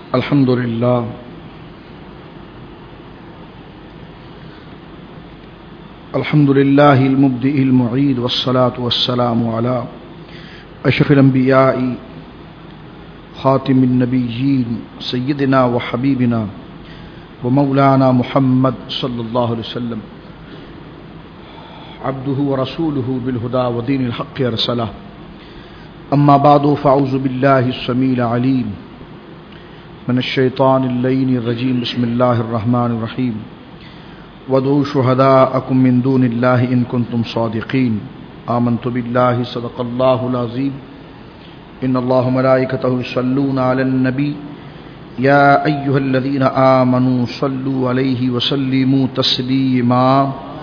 الحمد لله المبدئ المعيد والصلاة والسلام على أشرف الأنبياء خاتم النبيين سيدنا وحبيبنا ومولانا محمد صلى الله عليه وسلم عبده ورسوله بالهدى ودين الحق أرسله أما بعد فأعوذ بالله السميع العليم من الشيطان اللعين الرجيم بسم الله الرحمن الرحيم وادعوا شهداءكم من دون الله إن كنتم صادقين آمنت بالله صدق الله العظيم إن الله وملائكته يصلون على النبي يا أيها الذين آمنوا صلوا عليه وسلموا تسليما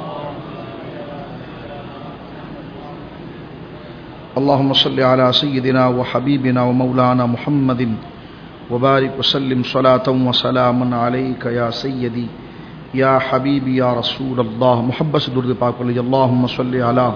اللهم صل على سيدنا وحبيبنا ومولانا محمد وبارك وسلم صلاة وسلاما عليك يا سيدي یا حبیبی یا رسول اللہ. محبت سے درود پاک پڑھ لیجیے. اللہم صلی علی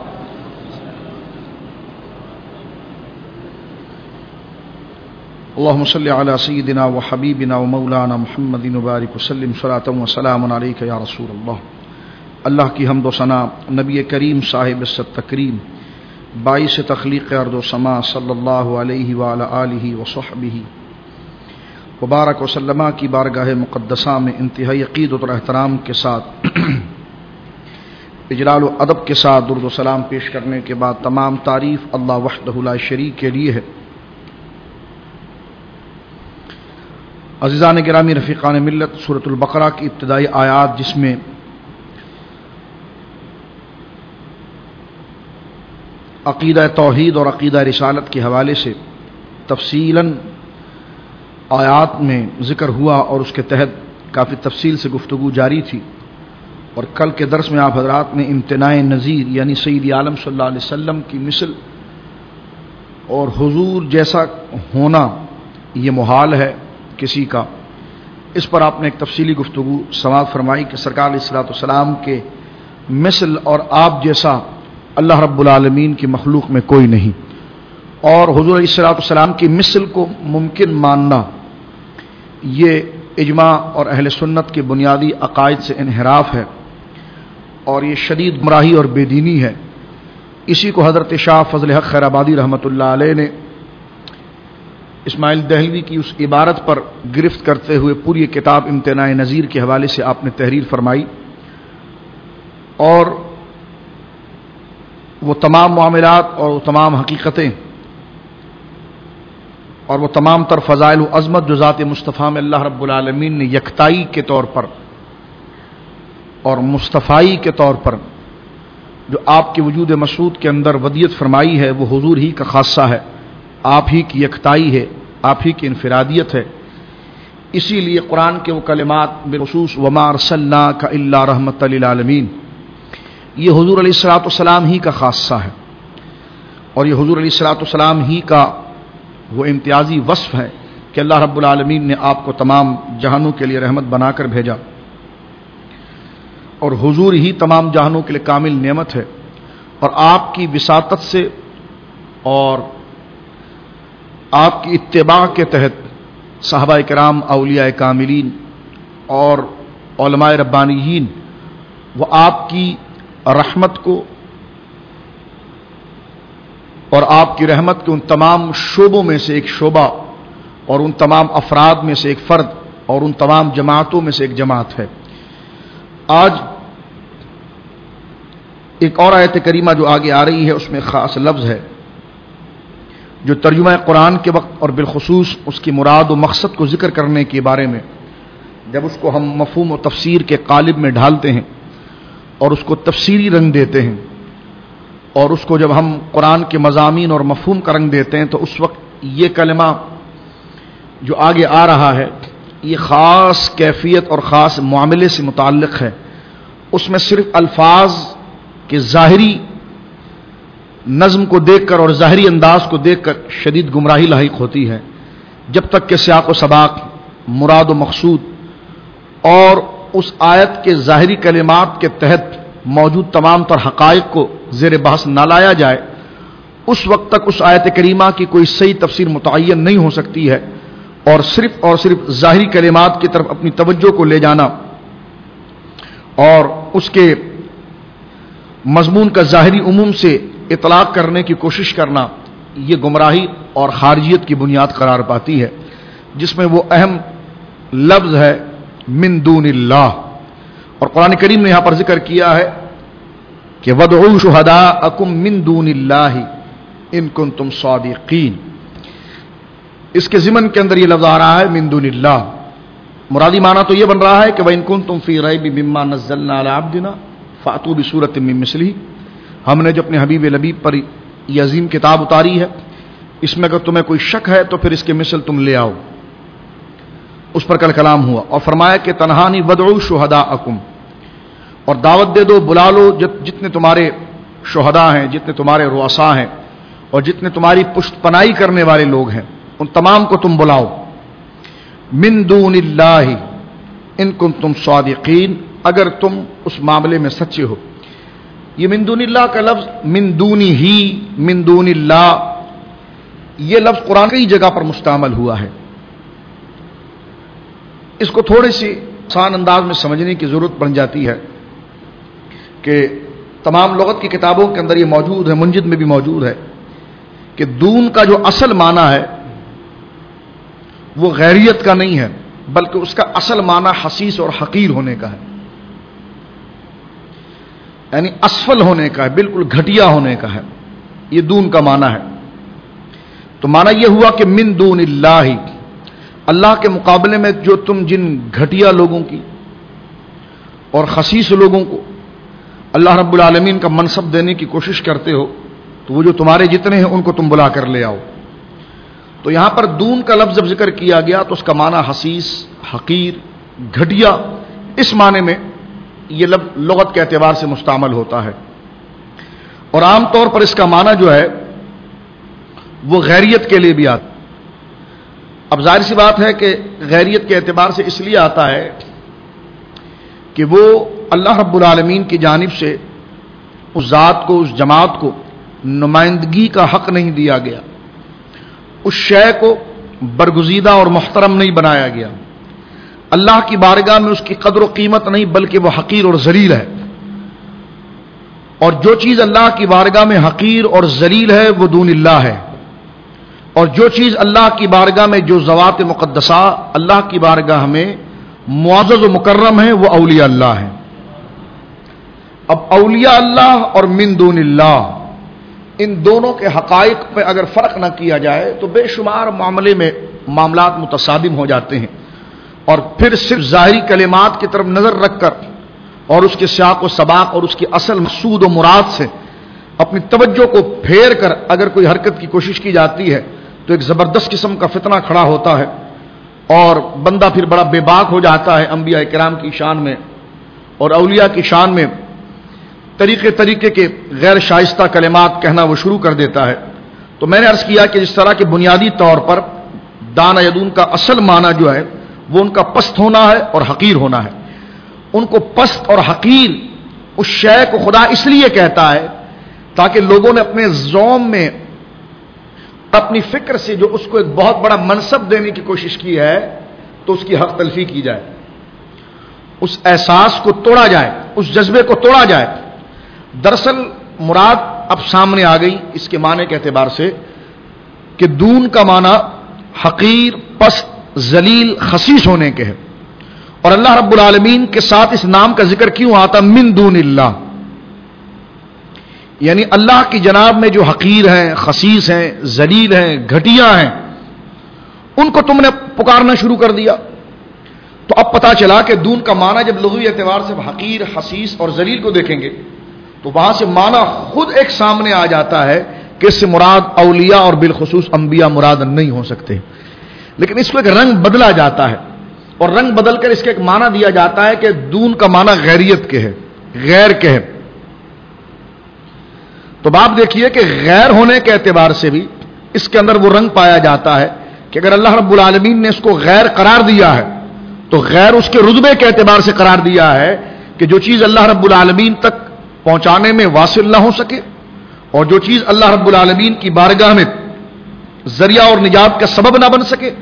اللہم صلی علی سیدنا و حبیبنا و مولانا محمد وبارک وسلم صلاۃ و سلام علیک یا رسول اللہ. اللہ کی حمد و ثنا نبی کریم صاحب عزت تکریم باعث تخلیق ارض و سما صلی اللہ علیہ وعلی آلہ وصحبہ مبارک وسلمہ کی بارگاہ مقدسہ میں انتہائی عقیدت اور احترام کے ساتھ اجلال و ادب کے ساتھ درود و سلام پیش کرنے کے بعد تمام تعریف اللہ وحدہ لا شریک کے لیے ہے. عزیزان گرامی رفیقان ملت، سورۃ البقرہ کی ابتدائی آیات جس میں عقیدہ توحید اور عقیدہ رسالت کے حوالے سے تفصیلاً آیات میں ذکر ہوا اور اس کے تحت کافی تفصیل سے گفتگو جاری تھی، اور کل کے درس میں آپ حضرات نے امتناع نظیر یعنی سید عالم صلی اللہ علیہ وسلم کی مثل اور حضور جیسا ہونا یہ محال ہے کسی کا، اس پر آپ نے ایک تفصیلی گفتگو سماعت فرمائی کہ سرکار علیہ الصلوۃ والسلام کے مثل اور آپ جیسا اللہ رب العالمین کی مخلوق میں کوئی نہیں، اور حضور علیہ الصلوۃ والسلام کی مثل کو ممکن ماننا یہ اجماع اور اہل سنت کے بنیادی عقائد سے انحراف ہے، اور یہ شدید گمراہی اور بے دینی ہے. اسی کو حضرت شاہ فضل حق خیر آبادی رحمۃ اللہ علیہ نے اسماعیل دہلوی کی اس عبارت پر گرفت کرتے ہوئے پوری کتاب امتناع نظیر کے حوالے سے آپ نے تحریر فرمائی، اور وہ تمام معاملات اور وہ تمام حقیقتیں اور وہ تمام تر فضائل و عظمت جو ذات مصطفیٰ میں اللہ رب العالمین نے یکتائی کے طور پر اور مصطفائی کے طور پر جو آپ کے وجود مسعود کے اندر ودیت فرمائی ہے وہ حضور ہی کا خاصہ ہے، آپ ہی کی یکتائی ہے، آپ ہی کی انفرادیت ہے. اسی لیے قرآن کے وہ کلمات بالخصوص وما ارسلناک الا رحمۃ للعالمین یہ حضور علیہ الصلوۃ والسلام ہی کا خاصہ ہے، اور یہ حضور علیہ الصلوۃ والسلام ہی کا وہ امتیازی وصف ہے کہ اللہ رب العالمین نے آپ کو تمام جہانوں کے لیے رحمت بنا کر بھیجا، اور حضور ہی تمام جہانوں کے لیے کامل نعمت ہے. اور آپ کی وساطت سے اور آپ کی اتباع کے تحت صحابہ کرام، اولیاء کاملین اور علماء ربانیین وہ آپ کی رحمت کو اور آپ کی رحمت کے ان تمام شعبوں میں سے ایک شعبہ اور ان تمام افراد میں سے ایک فرد اور ان تمام جماعتوں میں سے ایک جماعت ہے. آج ایک اور آیت کریمہ جو آگے آ رہی ہے اس میں خاص لفظ ہے جو ترجمہ قرآن کے وقت اور بالخصوص اس کی مراد و مقصد کو ذکر کرنے کے بارے میں جب اس کو ہم مفہوم و تفسیر کے قالب میں ڈھالتے ہیں اور اس کو تفسیری رنگ دیتے ہیں، اور اس کو جب ہم قرآن کے مضامین اور مفہوم کا رنگ دیتے ہیں، تو اس وقت یہ کلمہ جو آگے آ رہا ہے یہ خاص کیفیت اور خاص معاملے سے متعلق ہے. اس میں صرف الفاظ کے ظاہری نظم کو دیکھ کر اور ظاہری انداز کو دیکھ کر شدید گمراہی لاحق ہوتی ہے، جب تک کہ سیاق و سباق، مراد و مقصود اور اس آیت کے ظاہری کلمات کے تحت موجود تمام تر حقائق کو زیر بحث نہ لایا جائے، اس وقت تک اس آیت کریمہ کی کوئی صحیح تفسیر متعین نہیں ہو سکتی ہے. اور صرف ظاہری کلمات کی طرف اپنی توجہ کو لے جانا اور اس کے مضمون کا ظاہری عموم سے اطلاق کرنے کی کوشش کرنا، یہ گمراہی اور خارجیت کی بنیاد قرار پاتی ہے، جس میں وہ اہم لفظ ہے من دون اللہ۔ اور قرآن کریم نے یہاں پر ذکر کیا ہے کہ وَادْعُوا شُهَدَاءَكُم مِّن دُونِ اللَّهِ إِن كُنتُمْ صَادِقِينَ۔ اس کے ضمن کے اندر یہ لفظ آ رہا ہے من دون اللہ، مرادی معنی تو یہ بن رہا ہے کہ وَإِن كُنتُمْ فِي رَيْبٍ مِّمَّا نَزَّلْنَا عَلَىٰ عَبْدِنَا فَأْتُوا بِسُورَةٍ مِّن مِّثْلِهِ، ہم نے جو اپنے حبیب لبیب پر یہ عظیم کتاب اتاری ہے، اس میں اگر تمہیں کوئی شک ہے تو پھر اس کے مثل تم لے آؤ۔ اس پر کل کلام ہوا اور فرمایا کہ تنہانی وَادْعُوا شُهَدَاءَكُم، اور دعوت دے دو، بلا لو جتنے تمہارے شہداء ہیں، جتنے تمہارے رؤساء ہیں اور جتنے تمہاری پشت پناہی کرنے والے لوگ ہیں، ان تمام کو تم بلاؤ۔ من دون اللہ ان کنتم صادقین، اگر تم اس معاملے میں سچے ہو۔ یہ من دون اللہ کا لفظ من دونی ہی، من دون اللہ، یہ لفظ قرآن کئی جگہ پر مستعمل ہوا ہے۔ اس کو تھوڑی سی آسان انداز میں سمجھنے کی ضرورت بن جاتی ہے کہ تمام لغت کی کتابوں کے اندر یہ موجود ہے، منجد میں بھی موجود ہے کہ دون کا جو اصل معنی ہے وہ غیریت کا نہیں ہے، بلکہ اس کا اصل معنی حسیس اور حقیر ہونے کا ہے، یعنی اسفل ہونے کا ہے، بالکل گھٹیا ہونے کا ہے، یہ دون کا معنی ہے۔ تو معنی یہ ہوا کہ من دون اللہ، اللہ کے مقابلے میں جو تم جن گھٹیا لوگوں کی اور خسیس لوگوں کو اللہ رب العالمین کا منصب دینے کی کوشش کرتے ہو، تو وہ جو تمہارے جتنے ہیں ان کو تم بلا کر لے آؤ۔ تو یہاں پر دون کا لفظ جب ذکر کیا گیا تو اس کا معنی حسیس، حقیر، گھٹیا، اس معنی میں یہ لفظ لغت کے اعتبار سے مستعمل ہوتا ہے، اور عام طور پر اس کا معنی جو ہے وہ غیریت کے لیے بھی آتا ہے۔ اب ظاہر سی بات ہے کہ غیریت کے اعتبار سے اس لیے آتا ہے کہ وہ اللہ رب العالمین کی جانب سے اس ذات کو، اس جماعت کو نمائندگی کا حق نہیں دیا گیا، اس شے کو برگزیدہ اور محترم نہیں بنایا گیا، اللہ کی بارگاہ میں اس کی قدر و قیمت نہیں بلکہ وہ حقیر اور ذلیل ہے، اور جو چیز اللہ کی بارگاہ میں حقیر اور ذلیل ہے وہ دون اللہ ہے، اور جو چیز اللہ کی بارگاہ میں، جو ذوات مقدسہ اللہ کی بارگاہ میں معزز و مکرم ہے، وہ اولیاء اللہ ہیں۔ اب اولیاء اللہ اور من دون اللہ، ان دونوں کے حقائق پہ اگر فرق نہ کیا جائے تو بے شمار معاملات متصادم ہو جاتے ہیں، اور پھر صرف ظاہری کلمات کی طرف نظر رکھ کر اور اس کے سیاق و سباق اور اس کی اصل مقصود و مراد سے اپنی توجہ کو پھیر کر اگر کوئی حرکت کی کوشش کی جاتی ہے تو ایک زبردست قسم کا فتنہ کھڑا ہوتا ہے، اور بندہ پھر بڑا بے باک ہو جاتا ہے انبیاء کرام کی شان میں اور اولیاء کی شان میں طریقے کے غیر شائستہ کلمات کہنا وہ شروع کر دیتا ہے۔ تو میں نے عرض کیا کہ جس طرح کے بنیادی طور پر دان یدون کا اصل معنی جو ہے وہ ان کا پست ہونا ہے اور حقیر ہونا ہے، ان کو پست اور حقیر اس شے کو خدا اس لیے کہتا ہے تاکہ لوگوں نے اپنے ذوم میں اپنی فکر سے جو اس کو ایک بہت بڑا منصب دینے کی کوشش کی ہے تو اس کی حق تلفی کی جائے، اس احساس کو توڑا جائے، اس جذبے کو توڑا جائے۔ دراصل مراد اب سامنے آ گئی اس کے معنی کے اعتبار سے کہ دون کا معنی حقیر، پست، ذلیل، خسیس ہونے کے ہے، اور اللہ رب العالمین کے ساتھ اس نام کا ذکر کیوں آتا من دون اللہ، یعنی اللہ کی جناب میں جو حقیر ہیں، خسیس ہیں، ذلیل ہیں، گھٹیا ہیں، ان کو تم نے پکارنا شروع کر دیا۔ تو اب پتا چلا کہ دون کا معنی جب لغوی اعتبار سے حقیر، خسیس اور ذلیل کو دیکھیں گے تو وہاں سے معنی خود ایک سامنے آ جاتا ہے کہ اس سے مراد اولیاء اور بالخصوص انبیاء مراد نہیں ہو سکتے، لیکن اس کو ایک رنگ بدلا جاتا ہے، اور رنگ بدل کر اس کا ایک معنی دیا جاتا ہے کہ دون کا معنی غیریت کے ہے، غیر کے ہے۔ تو آپ دیکھیے کہ غیر ہونے کے اعتبار سے بھی اس کے اندر وہ رنگ پایا جاتا ہے کہ اگر اللہ رب العالمین نے اس کو غیر قرار دیا ہے تو غیر اس کے رتبے کے اعتبار سے قرار دیا ہے کہ جو چیز اللہ رب العالمین تک پہنچانے میں واصل نہ ہو سکے، اور جو چیز اللہ رب العالمین کی بارگاہ میں ذریعہ اور نجات کا سبب نہ بن سکے،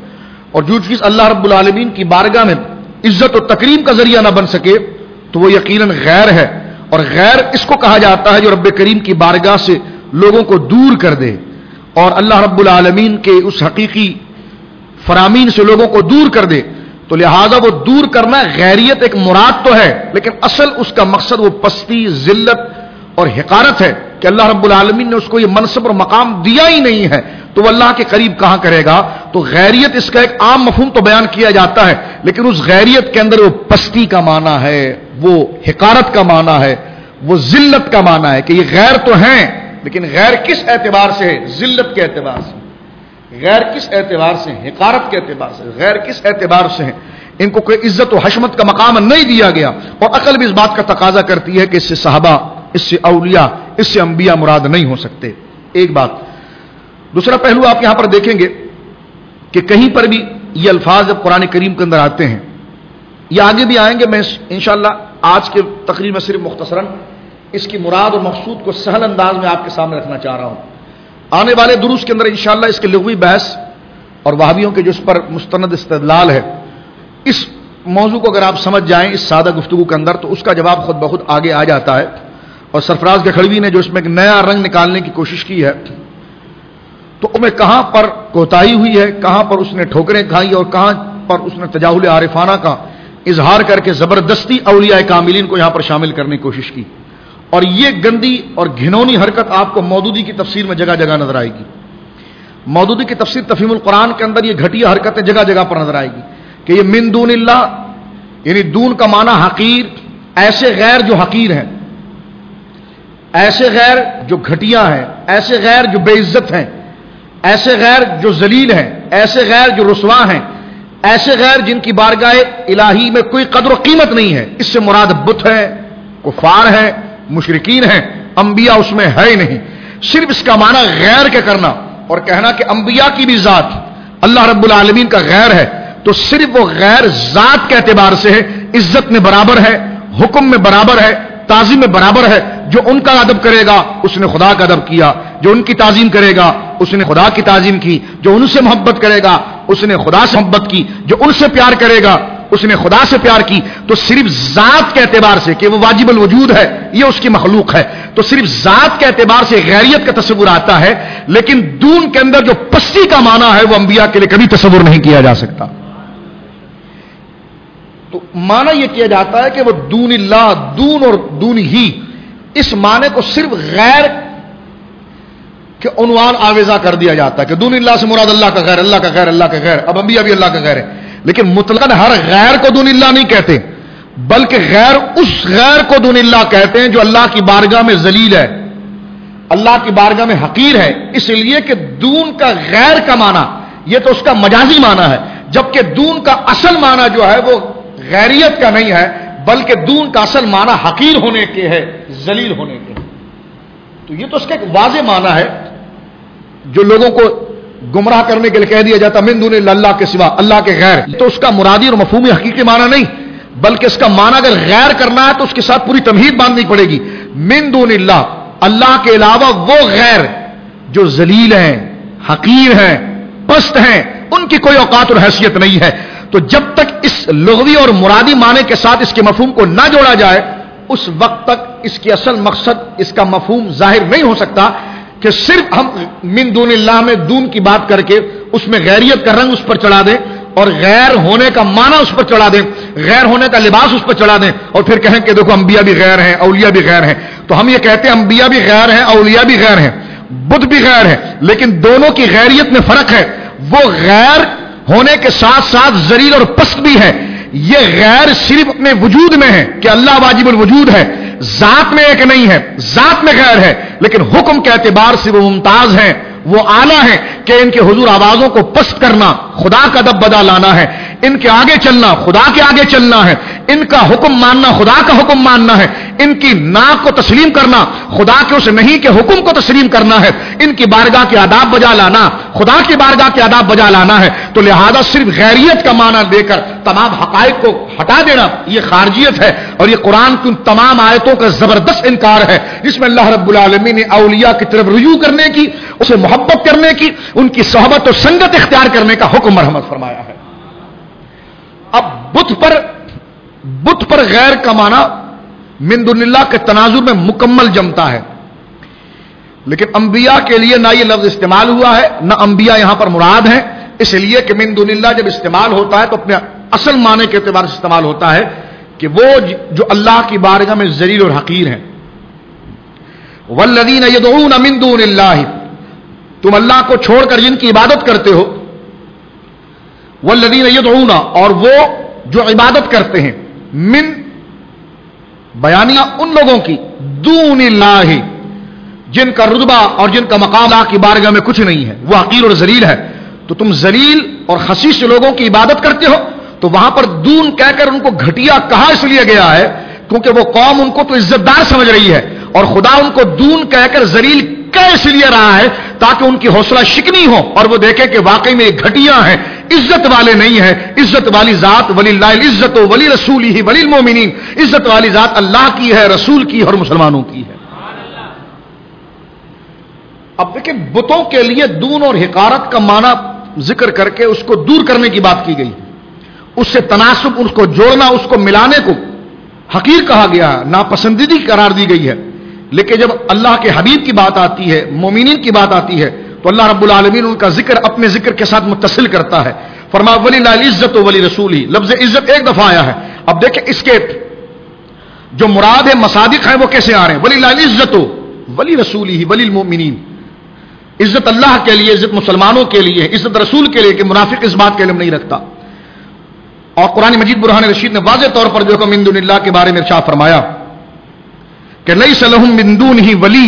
اور جو چیز اللہ رب العالمین کی بارگاہ میں عزت و تکریم کا ذریعہ نہ بن سکے تو وہ یقیناً غیر ہے. اور غیر اس کو کہا جاتا ہے جو رب کریم کی بارگاہ سے لوگوں کو دور کر دے اور اللہ رب العالمین کے اس حقیقی فرامین سے لوگوں کو دور کر دے. تو لہذا وہ دور کرنا غیریت ایک مراد تو ہے، لیکن اصل اس کا مقصد وہ پستی، ذلت اور حقارت ہے کہ اللہ رب العالمین نے اس کو یہ منصب اور مقام دیا ہی نہیں ہے تو وہ اللہ کے قریب کہاں کرے گا. تو غیریت اس کا ایک عام مفہوم تو بیان کیا جاتا ہے، لیکن اس غیریت کے اندر وہ پستی کا معنی ہے، وہ حقارت کا معنی ہے، وہ ذلت کا معنی ہے کہ یہ غیر تو ہیں، لیکن غیر کس اعتبار سے ہے؟ ذلت کے اعتبار سے. غیر کس اعتبار سے؟ حقارت کے اعتبار سے. غیر کس اعتبار سے ہیں؟ ان کو کوئی عزت و حشمت کا مقام نہیں دیا گیا. اور عقل بھی اس بات کا تقاضا کرتی ہے کہ اس سے صحابہ، اس سے اولیاء، اس سے انبیاء مراد نہیں ہو سکتے. ایک بات. دوسرا پہلو آپ یہاں پر دیکھیں گے کہ کہیں پر بھی یہ الفاظ جب قرآن کریم کے اندر آتے ہیں، یہ آگے بھی آئیں گے. میں انشاءاللہ آج کے تقریر میں صرف مختصراً اس کی مراد اور مقصود کو سہل انداز میں آپ کے سامنے رکھنا چاہ رہا ہوں. آنے والے دروس کے اندر انشاءاللہ اس کے لغوی بحث اور وہابیوں کے جو اس پر مستند استدلال ہے، اس موضوع کو اگر آپ سمجھ جائیں اس سادہ گفتگو کے اندر تو اس کا جواب خود بخود آگے آ جاتا ہے. اور سرفراز گکھڑوی نے جو اس میں ایک نیا رنگ نکالنے کی کوشش کی ہے تو اس میں کہاں پر کوتاہی ہوئی ہے، کہاں پر اس نے ٹھوکریں کھائی اور کہاں پر اس نے تجاہل عارفانہ کا اظہار کر کے زبردستی اولیاء کاملین کو یہاں پر شامل کرنے کی کوشش کی. اور یہ گندی اور گھنونی حرکت آپ کو مودودی کی تفسیر میں جگہ جگہ نظر آئے گی. مودودی کی تفسیر تفہیم القرآن کے اندر یہ گھٹیا حرکتیں جگہ جگہ پر نظر آئے گی کہ یہ من دون اللہ، یعنی دون کا معنی حقیر، ایسے غیر جو حقیر ہیں، ایسے غیر جو گھٹیا ہیں، ایسے غیر جو بے عزت ہیں، ایسے غیر جو ذلیل ہیں، ایسے غیر جو رسوا ہیں، ایسے غیر جن کی بارگاہ الہی میں کوئی قدر و قیمت نہیں ہے. اس سے مراد بت ہے، کفار ہیں، مشرکین ہیں، انبیاء اس میں ہے ہی نہیں. صرف اس کا معنی غیر کے کرنا اور کہنا کہ انبیاء کی بھی ذات اللہ رب العالمین کا غیر ہے، تو صرف وہ غیر ذات کے اعتبار سے ہے، عزت میں برابر ہے، حکم میں برابر ہے، تعظیم میں برابر ہے. جو ان کا ادب کرے گا اس نے خدا کا ادب کیا، جو ان کی تعظیم کرے گا اس نے خدا کی تعظیم کی، جو ان سے محبت کرے گا اس نے خدا سے محبت کی، جو ان سے پیار کرے گا اس نے خدا سے پیار کی. تو صرف ذات کے اعتبار سے کہ وہ واجب الوجود ہے، یہ اس کی مخلوق ہے، تو صرف ذات کے اعتبار سے غیریت کا تصور آتا ہے. لیکن دون کے اندر جو پستی کا معنی ہے وہ انبیاء کے لیے کبھی تصور نہیں کیا جا سکتا. تو معنی یہ کیا جاتا ہے کہ وہ دون اللہ، دون اور دون ہی، اس معنی کو صرف غیر کے عنوان آویزہ کر دیا جاتا ہے کہ دون اللہ سے مراد اللہ کا غیر، اللہ کا غیر، اللہ کا غیر. اب انبیاء بھی اللہ کا غیر ہے، لیکن مطلقاً ہر غیر کو دون اللہ نہیں کہتے، بلکہ غیر اس غیر کو دون اللہ کہتے ہیں جو اللہ کی بارگاہ میں ذلیل ہے، اللہ کی بارگاہ میں حقیر ہے. اس لیے کہ دون کا غیر کا معنی یہ تو اس کا مجازی معنی ہے، جبکہ دون کا اصل معنی جو ہے وہ غیریت کا نہیں ہے، بلکہ دون کا اصل معنی حقیر ہونے کے ہے، ذلیل ہونے کے. تو یہ تو اس کا ایک واضح معنی ہے جو لوگوں کو گمراہ کرنے کے لیے کہہ دیا جاتا من دون اللہ کے سوا، اللہ کے غیر. تو اس کا مرادی اور مفہومی حقیقی معنی نہیں، بلکہ اس کا معنی اگر غیر کرنا ہے تو اس کے ساتھ پوری تمہید باندھنی پڑے گی. من دون اللہ، اللہ کے علاوہ وہ غیر جو ذلیل ہیں، حقیر ہیں، پست ہیں، ان کی کوئی اوقات اور حیثیت نہیں ہے. تو جب تک اس لغوی اور مرادی معنی کے ساتھ اس کے مفہوم کو نہ جوڑا جائے اس وقت تک اس کی اصل مقصد، اس کا مفہوم ظاہر نہیں ہو سکتا. کہ صرف ہم من دون اللہ میں دون کی بات کر کے اس میں غیریت کا رنگ اس پر چڑھا دیں اور غیر ہونے کا معنی اس پر چڑھا دیں، غیر ہونے کا لباس اس پر چڑھا دیں اور پھر کہیں کہ دیکھو انبیاء بھی غیر ہیں، اولیاء بھی غیر ہیں. تو ہم یہ کہتے ہیں انبیاء بھی غیر ہیں، اولیاء بھی غیر ہیں، بدھ بھی غیر ہیں، لیکن دونوں کی غیریت میں فرق ہے. وہ غیر ہونے کے ساتھ ساتھ ذلیل اور پست بھی ہے. یہ غیر صرف اپنے وجود میں ہے کہ اللہ واجب الوجود ہے، ذات میں ایک نہیں ہے، ذات میں غیر ہے، لیکن حکم کے اعتبار سے وہ ممتاز ہیں، وہ اعلیٰ ہیں کہ ان کے حضور آوازوں کو پست کرنا خدا کا ادب بدا لانا ہے، ان کے آگے چلنا خدا کے آگے چلنا ہے، ان کا حکم ماننا خدا کا حکم ماننا ہے، ان کی ناک کو تسلیم کرنا خدا کے اس نہیں کے حکم کو تسلیم کرنا ہے، ان کی بارگاہ کے آداب بجا لانا خدا کی بارگاہ کے آداب بجا لانا ہے. تو لہذا صرف غیریت کا معنی دے کر تمام حقائق کو ہٹا دینا یہ خارجیت ہے، اور یہ قرآن کی ان تمام آیتوں کا زبردست انکار ہے جس میں اللہ رب العالمین نے اولیاء کی طرف رجوع کرنے کی، اسے محبت کرنے کی، ان کی صحبت و سنگت اختیار کرنے کا حکم مرحمت فرمایا ہے. اب بت پر غیر کا معنی من دون اللہ کے تناظر میں مکمل جمتا ہے، لیکن انبیاء کے لیے نہ یہ لفظ استعمال ہوا ہے نہ انبیاء یہاں پر مراد ہیں، اس لیے کہ من دون اللہ جب استعمال ہوتا ہے تو اپنے اصل معنی کے اعتبار سے استعمال ہوتا ہے کہ وہ جو اللہ کی بارگاہ میں ذلیل اور حقیر ہیں۔ والذین یدعون من دون اللہ، تم اللہ کو چھوڑ کر جن کی عبادت کرتے ہو، والذین یدعون، اور وہ جو عبادت کرتے ہیں، من بیانیہ ان لوگوں کی، دون اللہ، جن کا رتبہ اور جن کا مقام اللہ کی بارگاہ میں کچھ نہیں ہے، وہ حقیر اور ذلیل ہے، تو تم ذلیل اور خسیس لوگوں کی عبادت کرتے ہو۔ تو وہاں پر دون کہہ کر ان کو گھٹیا کہا اس لیے گیا ہے کیونکہ وہ قوم ان کو تو عزت دار سمجھ رہی ہے، اور خدا ان کو دون کہہ کر ذلیل کہہ اس لیے رہا ہے تاکہ ان کی حوصلہ شکنی ہو اور وہ دیکھے کہ واقعی میں یہ گھٹیا ہیں، عزت والے نہیں ہیں۔ عزت والی ذات ولی اللہ العزت و ولی رسولہ ولی المؤمنین، عزت والی ذات اللہ کی ہے، رسول کی اور مسلمانوں کی ہے۔ اب دیکھیں بتوں کے لیے دون اور حقارت کا معنی ذکر کر کے اس کو دور کرنے کی بات کی گئی، اس سے تناسب، اس کو جوڑنا، اس کو ملانے کو حقیر کہا گیا، ناپسندیدگی قرار دی گئی ہے۔ لیکن جب اللہ کے حبیب کی بات آتی ہے، مومنین کی بات آتی ہے، تو اللہ رب العالمین ان کا ذکر اپنے ذکر کے ساتھ متصل کرتا ہے۔ فرمایا ولی اللہ العزت و ولی رسول ہی، لفظ عزت ایک دفعہ آیا ہے۔ اب دیکھیں اس کے جو مراد ہے مصادق ہیں وہ کیسے آ رہے ہیں، ولی اللہ العزت و ولی رسول ہی ولی المؤمنین، عزت اللہ کے لیے، عزت مسلمانوں کے لیے، عزت رسول کے لیے، کہ منافق اس بات کے علم نہیں رکھتا۔ اور قرآن مجید برہان رشید نے واضح طور پر جو کہ من دون اللہ کے بارے میں ارشاد فرمایا کہ لیس لہم من دونہ ولی،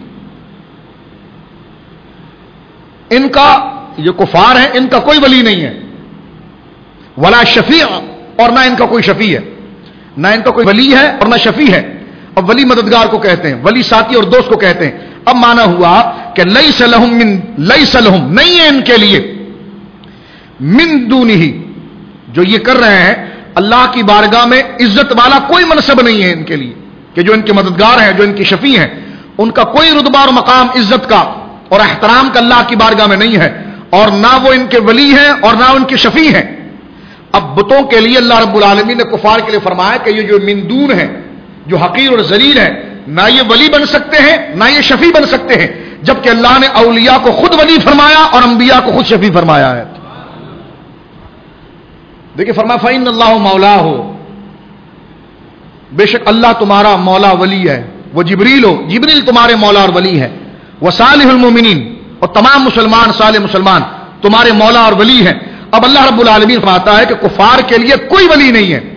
ان کا جو کفار ہیں ان کا کوئی ولی نہیں ہے، ولا شفیع، اور نہ ان کا کوئی شفیع ہے، نہ ان کا کوئی ولی ہے اور نہ شفیع ہے۔ اب ولی مددگار کو کہتے ہیں، ولی ساتھی اور دوست کو کہتے ہیں۔ اب معنی ہوا کہ لیس لہم نہیں ہے ان کے لیے، من دونہ، جو یہ کر رہے ہیں اللہ کی بارگاہ میں عزت والا کوئی منصب نہیں ہے ان کے لیے، کہ جو ان کے مددگار ہیں، جو ان کی شفیع ہیں، ان کا کوئی رتبہ اور مقام عزت کا اور احترام کا اللہ کی بارگاہ میں نہیں ہے، اور نہ وہ ان کے ولی ہیں اور نہ ان کے شفیع ہیں۔ اب بتوں کے لیے اللہ رب العالمین نے کفار کے لیے فرمایا کہ یہ جو من دون ہیں، جو حقیر اور ذلیل ہیں، نہ یہ ولی بن سکتے ہیں نہ یہ شفیع بن سکتے ہیں، جبکہ اللہ نے اولیاء کو خود ولی فرمایا اور انبیاء کو خود شفیع فرمایا ہے۔ دیکھیں فرمایا فإن اللہ مولا ہو، بے شک اللہ تمہارا مولا ولی ہے، وہ جبریل ہو، جبریل تمہارے مولا اور ولی ہے، وہ صالح المومنین، اور تمام مسلمان صالح مسلمان تمہارے مولا اور ولی ہیں۔ اب اللہ رب العالمین فرماتا ہے کہ کفار کے لیے کوئی ولی نہیں ہے،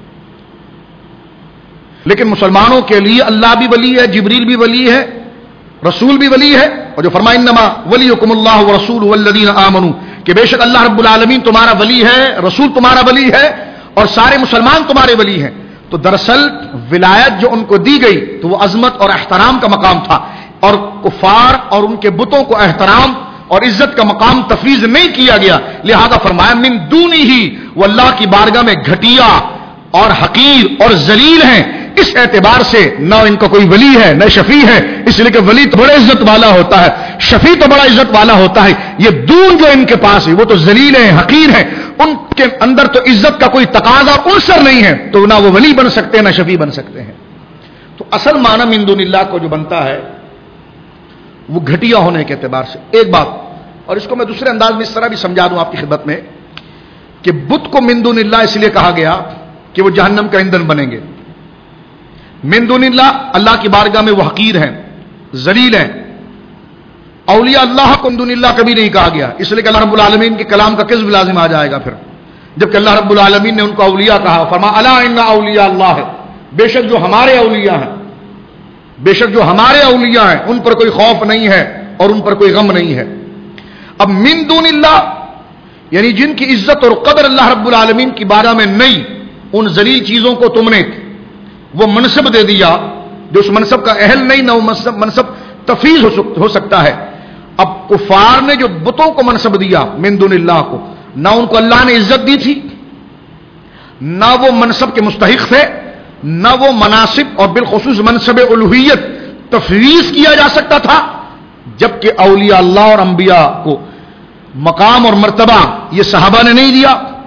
لیکن مسلمانوں کے لیے اللہ بھی ولی ہے، جبریل بھی ولی ہے، رسول بھی ولی ہے، اور جو فرمایا انما ولیکم اللہ ورسولہ والذین آمنوا، کہ بے شک اللہ رب العالمین تمہارا ولی ہے، رسول تمہارا ولی ہے، اور سارے مسلمان تمہارے ولی ہیں۔ تو دراصل ولایت جو ان کو دی گئی تو وہ عظمت اور احترام کا مقام تھا، اور کفار اور ان کے بتوں کو احترام اور عزت کا مقام تفویض نہیں کیا گیا، لہذا فرمایا من دونہ ہی، وہ اللہ کی بارگاہ میں گھٹیا اور حقیر اور ذلیل ہیں، اس اعتبار سے نہ ان کا کوئی ولی ہے نہ شفیع ہے، اس لیے کہ ولی تو بڑا عزت والا ہوتا ہے، شفیع تو بڑا عزت والا ہوتا ہے، یہ دون جو ان کے پاس ہے وہ تو ذلیل ہیں، حقیر ہیں، ان کے اندر تو عزت کا کوئی تقاضا اور عنصر نہیں ہے، تو نہ وہ ولی بن سکتے ہیں نہ شفیع بن سکتے ہیں۔ تو اصل معنی من دون اللہ کو جو بنتا ہے وہ گھٹیا ہونے کے اعتبار سے۔ ایک بات اور اس کو میں دوسرے انداز میں اس طرح بھی سمجھا دوں آپ کی خدمت میں کہ بت کو من دون اللہ اس لیے کہا گیا کہ وہ جہنم کا ایندھن بنیں گے۔ من دون اللہ، اللہ کی بارگاہ میں وہ حقیر ہیں، ذلیل ہیں۔ اولیاء اللہ کو من دون اللہ کبھی نہیں کہا گیا، اس لیے کہ اللہ رب العالمین کے کلام کا کذب لازم آ جائے گا پھر، جبکہ اللہ رب العالمین نے ان کو اولیاء کہا، فرمایا الا ان اولیاء اللہ، بے شک جو ہمارے اولیاء ہیں، بے شک جو ہمارے اولیاء ہیں ان پر کوئی خوف نہیں ہے اور ان پر کوئی غم نہیں ہے۔ اب من دون اللہ یعنی جن کی عزت اور قدر اللہ رب العالمین کی بارگاہ میں نہیں، ان ذلیل چیزوں کو تم نے وہ منصب دے دیا جو اس منصب کا اہل نہیں، نہ وہ منصب تفویض ہو سکتا ہے۔ اب کفار نے جو بتوں کو منصب دیا من دون اللہ کو، نہ ان کو اللہ نے عزت دی تھی، نہ وہ منصب کے مستحق تھے، نہ وہ مناصب اور بالخصوص منصب الوہیت تفویض کیا جا سکتا تھا، جبکہ اولیاء اللہ اور انبیاء کو مقام اور مرتبہ یہ صحابہ نے نہیں دیا،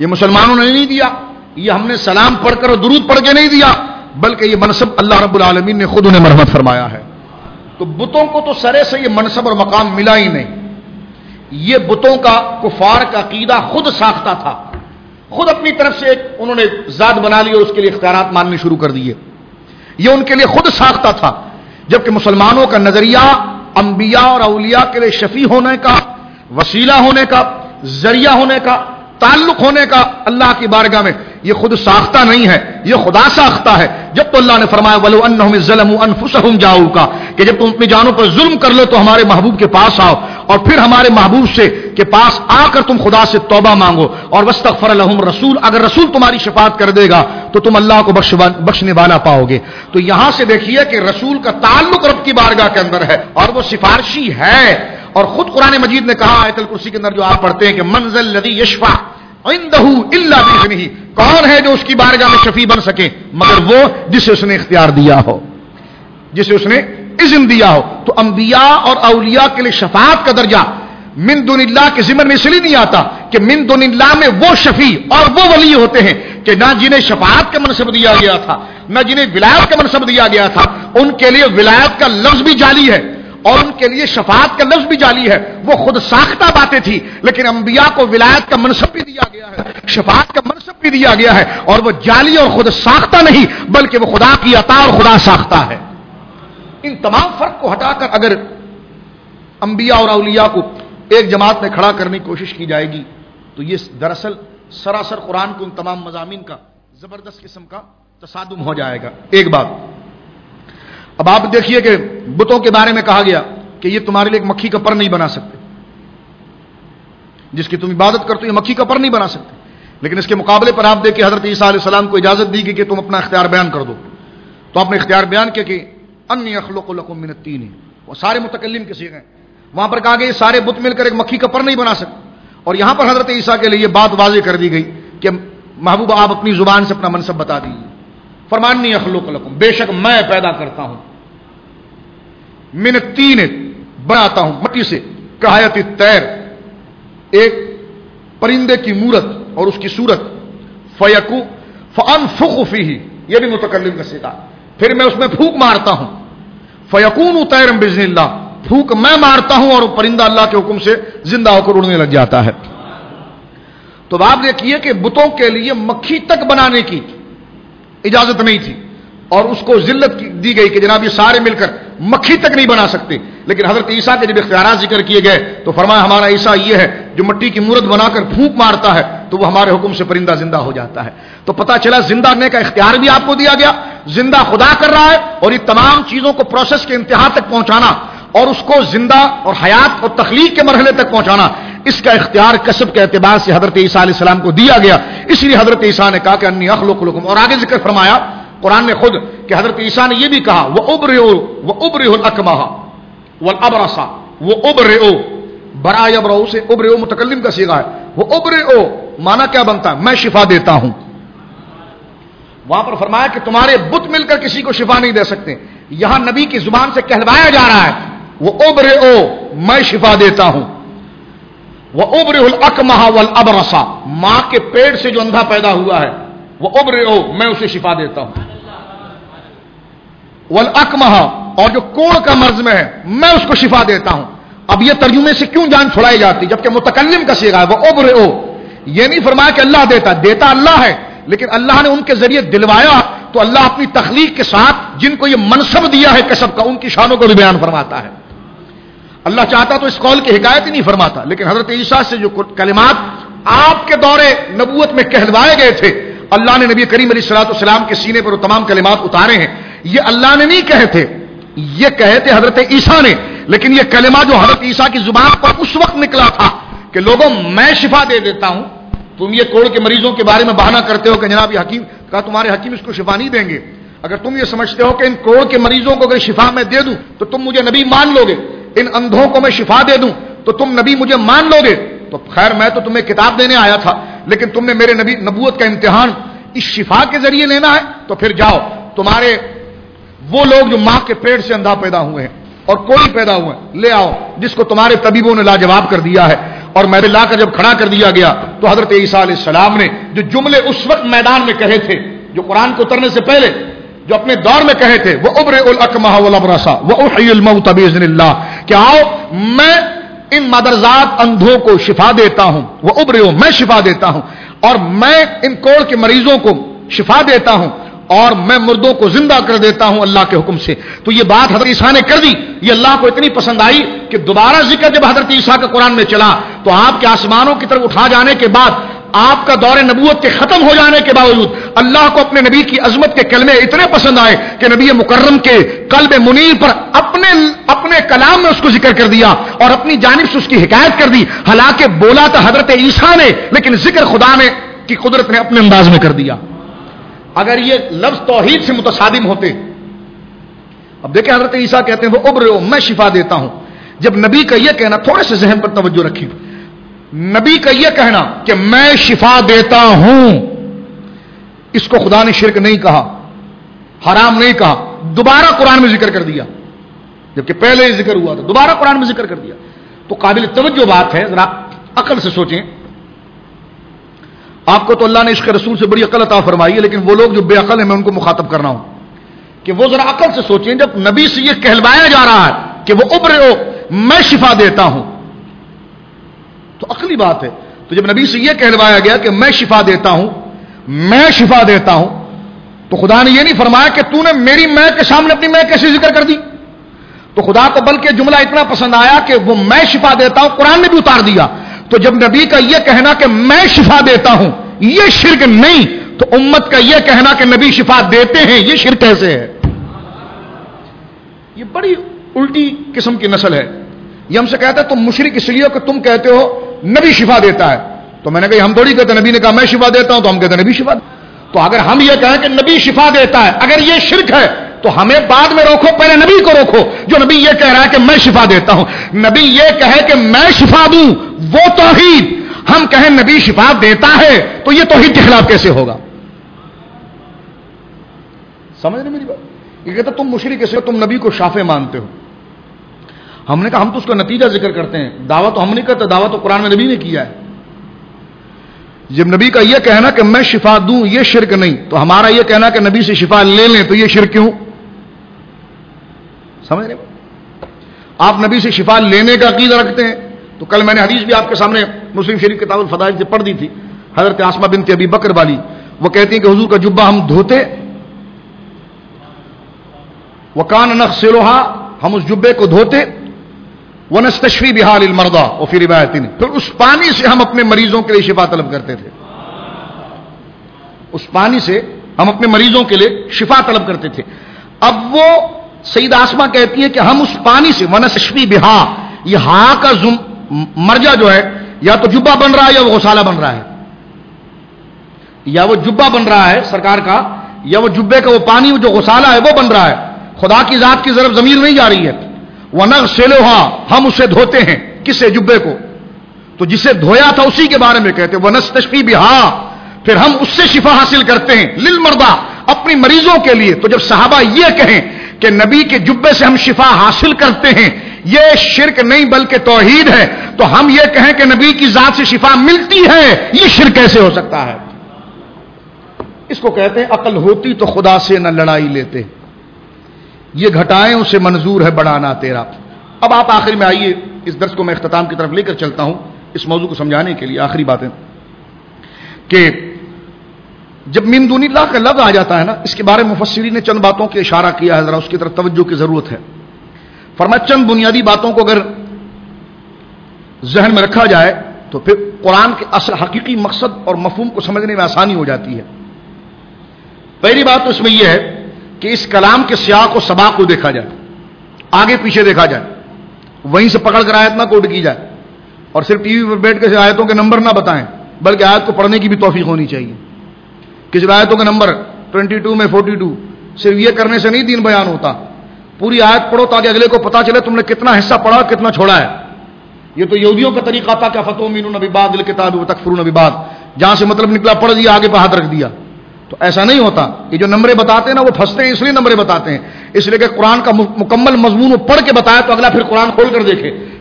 یہ مسلمانوں نے نہیں دیا، یہ ہم نے سلام پڑھ کر اور درود پڑھ کے نہیں دیا، بلکہ یہ منصب اللہ رب العالمین نے خود انہیں مرحمت فرمایا ہے۔ تو بتوں کو تو سرے سے یہ منصب اور مقام ملا ہی نہیں، یہ بتوں کا کفار کا عقیدہ خود ساختہ تھا، خود اپنی طرف سے انہوں نے ذات بنا لی اور اس کے لیے اختیارات ماننے شروع کر دیے، یہ ان کے لیے خود ساختہ تھا۔ جبکہ مسلمانوں کا نظریہ انبیاء اور اولیاء کے لیے شفیع ہونے کا، وسیلہ ہونے کا، ذریعہ ہونے کا، تعلق ہونے کا اللہ کی بارگاہ میں، یہ خود ساختہ نہیں ہے، یہ خدا ساختہ ہے۔ جب تو اللہ نے فرمایا وَلَوْ أَنَّهُمْ ظَلَمُوا أَنفُسَهُمْ جَاءُوكَ کہ جب تم اپنی جانوں پر ظلم کر لو تو ہمارے محبوب کے پاس آؤ، اور پھر ہمارے محبوب سے کے پاس آ کر تم خدا سے توبہ مانگو، اور وَاسْتَغْفَرَ لَهُمْ رسول، اگر رسول تمہاری شفاعت کر دے گا تو تم اللہ کو بخشنے والا پاؤ گے۔ تو یہاں سے دیکھیے کہ رسول کا تعلق رب کی بارگاہ کے اندر ہے اور وہ سفارشی ہے، اور خود قرآن مجید نے کہا آیت الکرسی کے اندر جو آپ پڑھتے ہیں کہ من ذا الذی یشفع عنده الا باذنہ، کون ہے جو اس کی بارگاہ میں شفیع بن سکے مگر وہ جسے اس نے اختیار دیا ہو، جسے اس نے اذن دیا ہو۔ تو انبیاء اور اولیاء کے لیے شفاعت کا درجہ من دون اللہ کے ذمن میں اس لیے نہیں آتا کہ من دون اللہ میں وہ شفیع اور وہ ولی ہوتے ہیں کہ نہ جنہیں شفاعت کا منصب دیا گیا تھا نہ جنہیں ولایت کا منصب دیا گیا تھا، ان کے لیے ولایت کا لفظ بھی جعلی ہے اور ان کے لیے شفاعت کا لفظ بھی جعلی ہے، وہ خود ساختہ باتیں تھی، لیکن انبیاء کو ولایت کا منصب بھی دیا گیا ہے، شفاعت کا منصب بھی دیا گیا ہے، اور وہ جعلی اور خود ساختہ نہیں بلکہ وہ خدا کی عطا اور خدا ساختہ ہے۔ ان تمام فرق کو ہٹا کر اگر انبیاء اور اولیاء کو ایک جماعت میں کھڑا کرنے کی کوشش کی جائے گی تو یہ دراصل سراسر قرآن کے ان تمام مضامین کا زبردست قسم کا تصادم ہو جائے گا۔ ایک بات اب آپ دیکھیے کہ بتوں کے بارے میں کہا گیا کہ یہ تمہارے لیے ایک مکھی کا پر نہیں بنا سکتے، جس کی تم عبادت کرتے ہو یہ مکھی کا پر نہیں بنا سکتے، لیکن اس کے مقابلے پر آپ دیکھیں حضرت عیسیٰ علیہ السلام کو اجازت دی گئی کہ تم اپنا اختیار بیان کر دو، تو آپ نے اختیار بیان کیا کہ انی اخلق لکم من الطین، وہ سارے متکلم کے صیغے ہیں، وہاں پر کہا گیا یہ سارے بت مل کر ایک مکھی کا پر نہیں بنا سکتے، اور یہاں پر حضرت عیسیٰ کے لیے یہ بات واضح کر دی گئی کہ محبوب آپ اپنی زبان سے اپنا منصب بتا دیجیے، فرمایا انی اخلق لکم، بے شک میں پیدا کرتا ہوں، من الطین بناتا ہوں مٹی سے، کہایت الطیر ایک پرندے کی مورت اور اس کی صورت، فیکو فانفخ فیہ یہ بھی متکلم کا صیغہ، پھر میں اس میں پھونک مارتا ہوں، فیکون طیرا باذن اللہ، پھونک میں مارتا ہوں اور وہ پرندہ اللہ کے حکم سے زندہ ہو کر اڑنے لگ جاتا ہے۔ تو آپ دیکھیے کہ بتوں کے لیے مکھی تک بنانے کی اجازت نہیں تھی اور اس کو ذلت دی گئی کہ جناب یہ سارے مل کر مکھی تک نہیں بنا سکتے، لیکن حضرت عیسیٰ کے جب اختیارات ذکر کیے گئے تو فرمایا ہمارا عیسیٰ یہ ہے جو مٹی کی مورت بنا کر پھونک مارتا ہے تو وہ ہمارے حکم سے پرندہ زندہ ہو جاتا ہے۔ تو پتہ چلا زندہ کرنے کا اختیار بھی آپ کو دیا گیا، زندہ خدا کر رہا ہے، اور یہ تمام چیزوں کو پروسیس کے انتہا تک پہنچانا اور اس کو زندہ اور حیات اور تخلیق کے مرحلے تک پہنچانا، اس کا اختیار کسب کے اعتبار سے حضرت عیسیٰ علیہ السلام کو دیا گیا، اس لیے حضرت عیسیٰ نے کہا کہ انی اخلق لکم، اور آگے ذکر فرمایا قرآن نے خود کہ حضرت عیسیٰ نے یہ بھی کہا وَأُبْرِئُ الْأَكْمَحَ وَالْأَبْرَصَ، وَأُبْرِئُ برا یبرؤ سے ابرئ متکلم کا صیغہ ہے، وَأُبْرِئُ معنی کیا بنتا ہے میں شفا دیتا ہوں۔ وہاں پر فرمایا کہ تمہارے بت مل کر کسی کو شفا نہیں دے سکتے، یہاں نبی کی زبان سے کہلوایا جا رہا ہے وَأُبْرِئُ میں شفا دیتا ہوں، وَأُبْرِئُ الْأَكْمَحَ وَالْأَبْرَصَ ماں کے پیٹ سے جو اندھا پیدا ہوا ہے وَأُبْرِئُ میں اسے شفا دیتا ہوں، وَالْأَكْمَحَ اور جو کوڑ کا مرض میں ہے میں اس کو شفا دیتا ہوں۔ اب یہ ترجمے سے کیوں جان چھڑائی جاتی جبکہ متکلم کا صیغہ ہے وَأُبْرِئُ، یہ نہیں فرمایا کہ اللہ دیتا اللہ ہے، لیکن اللہ نے ان کے ذریعے دلوایا تو اللہ اپنی تخلیق کے ساتھ جن کو یہ منصب دیا ہے کسب کا ان کی شانوں کو بھی بیان فرماتا ہے۔ اللہ چاہتا تو اس قول کی حکایت ہی نہیں فرماتا، لیکن حضرت عیسیٰ سے جو کلمات آپ کے دور نبوت میں کہلوائے گئے تھے اللہ نے نبی کریم علیہ الصلوۃ والسلام کے سینے پر وہ تمام کلمات اتارے ہیں، یہ اللہ نے نہیں کہے تھے، یہ کہے تھے حضرت عیسیٰ نے، لیکن یہ کلمہ جو حضرت عیسیٰ کی زبان پر اس وقت نکلا تھا کہ لوگوں میں شفا دے دیتا ہوں، تم یہ کوڑ کے مریضوں کے بارے میں بہانہ کرتے ہو کہ جناب یہ حکیم کہا تمہارے حکیم اس کو شفا نہیں دیں گے، اگر تم یہ سمجھتے ہو کہ ان کوڑ کے مریضوں کو اگر شفا میں دے دوں تو تم مجھے نبی مان لو گے، ان اندھوں کو میں شفا دے دوں تو تم نبی مجھے مان لو گے، تو خیر میں تو تمہیں کتاب دینے آیا تھا، لیکن تم نے میرے نبی نبوت کا امتحان اس شفا کے ذریعے لینا ہے تو پھر جاؤ، تمہارے وہ لوگ جو ماں کے پیٹ سے اندھا پیدا ہوئے ہیں اور کوئی پیدا ہوئے ہیں لے آؤ، جس کو تمہارے طبیبوں نے لاجواب کر دیا ہے، اور میں لا کر جب کھڑا کر دیا گیا تو حضرت عیسیٰ علیہ السلام نے جو جملے اس وقت میدان میں کہے تھے، جو قرآن کو اترنے سے پہلے جو اپنے دور میں کہے تھے، وہ ابرئ الاکمہ والابرص واحیی الموت باذن اللہ، کہ آؤ میں ان مادرزاد اندھوں کو شفا دیتا ہوں، وہ ابرئ، میں شفا دیتا ہوں، اور میں ان کوڑ کے مریضوں کو شفا دیتا ہوں، اور میں مردوں کو زندہ کر دیتا ہوں اللہ کے حکم سے۔ تو یہ بات حضرت عیسیٰ نے کر دی، یہ اللہ کو اتنی پسند آئی کہ دوبارہ ذکر جب حضرت عیسیٰ کا قرآن میں چلا تو آپ کے آسمانوں کی طرف اٹھا جانے کے بعد، آپ کا دور نبوت کے ختم ہو جانے کے باوجود اللہ کو اپنے نبی کی عظمت کے کلمے اتنے پسند آئے کہ نبی مکرم کے قلب منیر پر اپنے کلام میں اس کو ذکر کر دیا اور اپنی جانب سے اس کی حکایت کر دی۔ حالانکہ بولا تھا حضرت عیسیٰ نے، لیکن ذکر خدا نے کی قدرت نے اپنے انداز میں کر دیا۔ اگر یہ لفظ توحید سے متصادم ہوتے، اب دیکھیں حضرت عیسیٰ کہتے ہیں وہ ابرئ، میں شفا دیتا ہوں۔ جب نبی کا یہ کہنا، تھوڑے سے ذہن پر توجہ رکھیں، نبی کا یہ کہنا کہ میں شفا دیتا ہوں، اس کو خدا نے شرک نہیں کہا، حرام نہیں کہا، دوبارہ قرآن میں ذکر کر دیا، جبکہ پہلے ہی ذکر ہوا تھا، دوبارہ قرآن میں ذکر کر دیا۔ تو قابل توجہ بات ہے، ذرا عقل سے سوچیں۔ آپ کو تو اللہ نے عشق رسول سے بڑی عقل عطا فرمائی ہے، لیکن وہ لوگ جو بے عقل ہیں میں ان کو مخاطب کر رہا ہوں کہ وہ ذرا عقل سے سوچیں۔ جب نبی سے یہ کہلوایا جا رہا ہے کہ وہ ابرئ، میں شفا دیتا ہوں، تو عقلی بات ہے۔ تو جب نبی سے یہ کہلوایا گیا کہ میں شفا دیتا ہوں، میں شفا دیتا ہوں، تو خدا نے یہ نہیں فرمایا کہ تو نے میری میں کے سامنے اپنی میں کیسے ذکر کر دی۔ تو خدا کو بلکہ جملہ اتنا پسند آیا کہ وہ میں شفا دیتا ہوں قرآن نے بھی اتار دیا۔ تو جب نبی کا یہ کہنا کہ میں شفا دیتا ہوں یہ شرک نہیں، تو امت کا یہ کہنا کہ نبی شفا دیتے ہیں یہ شرک کیسے ہے؟ یہ بڑی الٹی قسم کی نسل ہے۔ یہ ہم سے کہتا ہے تم مشرک اس لیے کہ تم کہتے ہو نبی شفا دیتا ہے، تو میں نے کہا ہم تھوڑی کہتے، نبی نے کہا میں شفا دیتا ہوں تو ہم کہتے ہیں نبی شفا۔ تو اگر ہم یہ کہیں کہ نبی شفا دیتا ہے، اگر یہ شرک ہے تو ہمیں بعد میں روکو، پہلے نبی کو روکو جو نبی یہ کہہ رہا ہے کہ میں شفا دیتا ہوں۔ نبی یہ کہے کہ میں شفا دوں وہ توحید، ہم کہیں نبی شفا دیتا ہے تو یہ توحید کے خلاف کیسے ہوگا؟ سمجھ نہیں میری بات؟ یہ کہتا تم مشرک کیسے ہو، تم نبی کو شافع مانتے ہو۔ ہم نے کہا ہم تو اس کا نتیجہ ذکر کرتے ہیں، دعویٰ تو ہم نہیں کرتے، دعویٰ تو قرآن میں نبی نے کیا ہے۔ جب نبی کا یہ کہنا کہ میں شفا دوں یہ شرک نہیں، تو ہمارا یہ کہنا کہ نبی سے شفا لے لیں تو یہ شرک کیوں؟ سمجھ رہے؟ آپ نبی سے شفا لینے کا عقیدہ رکھتے ہیں، تو کل میں نے حدیث بھی آپ کے سامنے مسلم شریف کتاب الفضائل سے پڑھ دی تھی، حضرت آسمہ بنت ابی بکر والی، وہ کہتی ہیں کہ حضور کا جبہ ہم دھوتے، وکان نغسلھا، ہم اس جبے کو دھوتے، ونستشفی بھا للمرضى، وفی روایت پھر اس پانی سے ہم اپنے مریضوں کے لیے شفا طلب کرتے تھے، اس پانی سے ہم اپنے مریضوں کے لیے شفا طلب کرتے تھے۔ اب وہ سیدہ آسمہ کہتی ہے کہ ہم اس پانی سے، ونستشفی بھا، یہ ہاں کا مرجع جو ہے یا تو جبہ بن رہا ہے یا وہ غسالہ بن رہا ہے، یا وہ جبہ بن رہا ہے سرکار کا، یا وہ جبے کا وہ پانی جو غسالہ ہے وہ بن رہا ہے۔ خدا کی ذات کی طرف ضمیر نہیں جا رہی ہے۔ وَنَغْسِلُهَا، ہم اسے دھوتے ہیں، کس سے؟ جبے کو، تو جسے دھویا تھا اسی کے بارے میں کہتے ہیں وَنَسْتَشْفِي بِهَا، پھر ہم اس سے شفا حاصل کرتے ہیں، للمرضى، اپنی مریضوں کے لیے۔ تو جب صحابہ یہ کہیں کہ نبی کے جبے سے ہم شفا حاصل کرتے ہیں یہ شرک نہیں بلکہ توحید ہے، تو ہم یہ کہیں کہ نبی کی ذات سے شفا ملتی ہے یہ شرک کیسے ہو سکتا ہے؟ اس کو کہتے ہیں عقل ہوتی تو خدا سے نہ لڑائی لیتے، یہ گھٹائیں اسے منظور ہے بڑھانا تیرا۔ اب آپ آخر میں آئیے، اس درس کو میں اختتام کی طرف لے کر چلتا ہوں اس موضوع کو سمجھانے کے لیے۔ آخری باتیں کہ جب من دون اللہ کا لفظ آ جاتا ہے نا، اس کے بارے میں مفسرین نے چند باتوں کے اشارہ کیا ہے، ذرا اس کی طرف توجہ کی ضرورت ہے۔ فرمایا چند بنیادی باتوں کو اگر ذہن میں رکھا جائے تو پھر قرآن کے اصل حقیقی مقصد اور مفہوم کو سمجھنے میں آسانی ہو جاتی ہے۔ پہلی بات تو اس میں یہ ہے کہ اس کلام کے سیاق و سباق کو دیکھا جائے، آگے پیچھے دیکھا جائے، وہیں سے پکڑ کر آیت نہ کوٹ کی جائے، اور صرف ٹی وی پر بیٹھ کے آیتوں کے نمبر نہ بتائیں، بلکہ آیت کو پڑھنے کی بھی توفیق ہونی چاہیے۔ کسی آیتوں کا نمبر 22 میں 42، صرف یہ کرنے سے نہیں دین بیان ہوتا، پوری آیت پڑھو تاکہ اگلے کو پتا چلے تم نے کتنا حصہ پڑھا کتنا چھوڑا ہے۔ یہ تو یہودیوں کا طریقہ تھا کہ فتؤمنون ببعض الکتاب وتکفرون ببعض، جہاں سے مطلب نکلا پڑھ دیا آگے پہ ہاتھ رکھ دیا۔ تو ایسا نہیں ہوتا، یہ جو نمبریں بتاتے ہیں نا وہ پھنستے ہیں اس لیے نمبریں بتاتے ہیں، اس لیے کہ قرآن کا مکمل مضمون وہ پڑھ کے بتایا تو اگلا پھر قرآن کھول کر دیکھے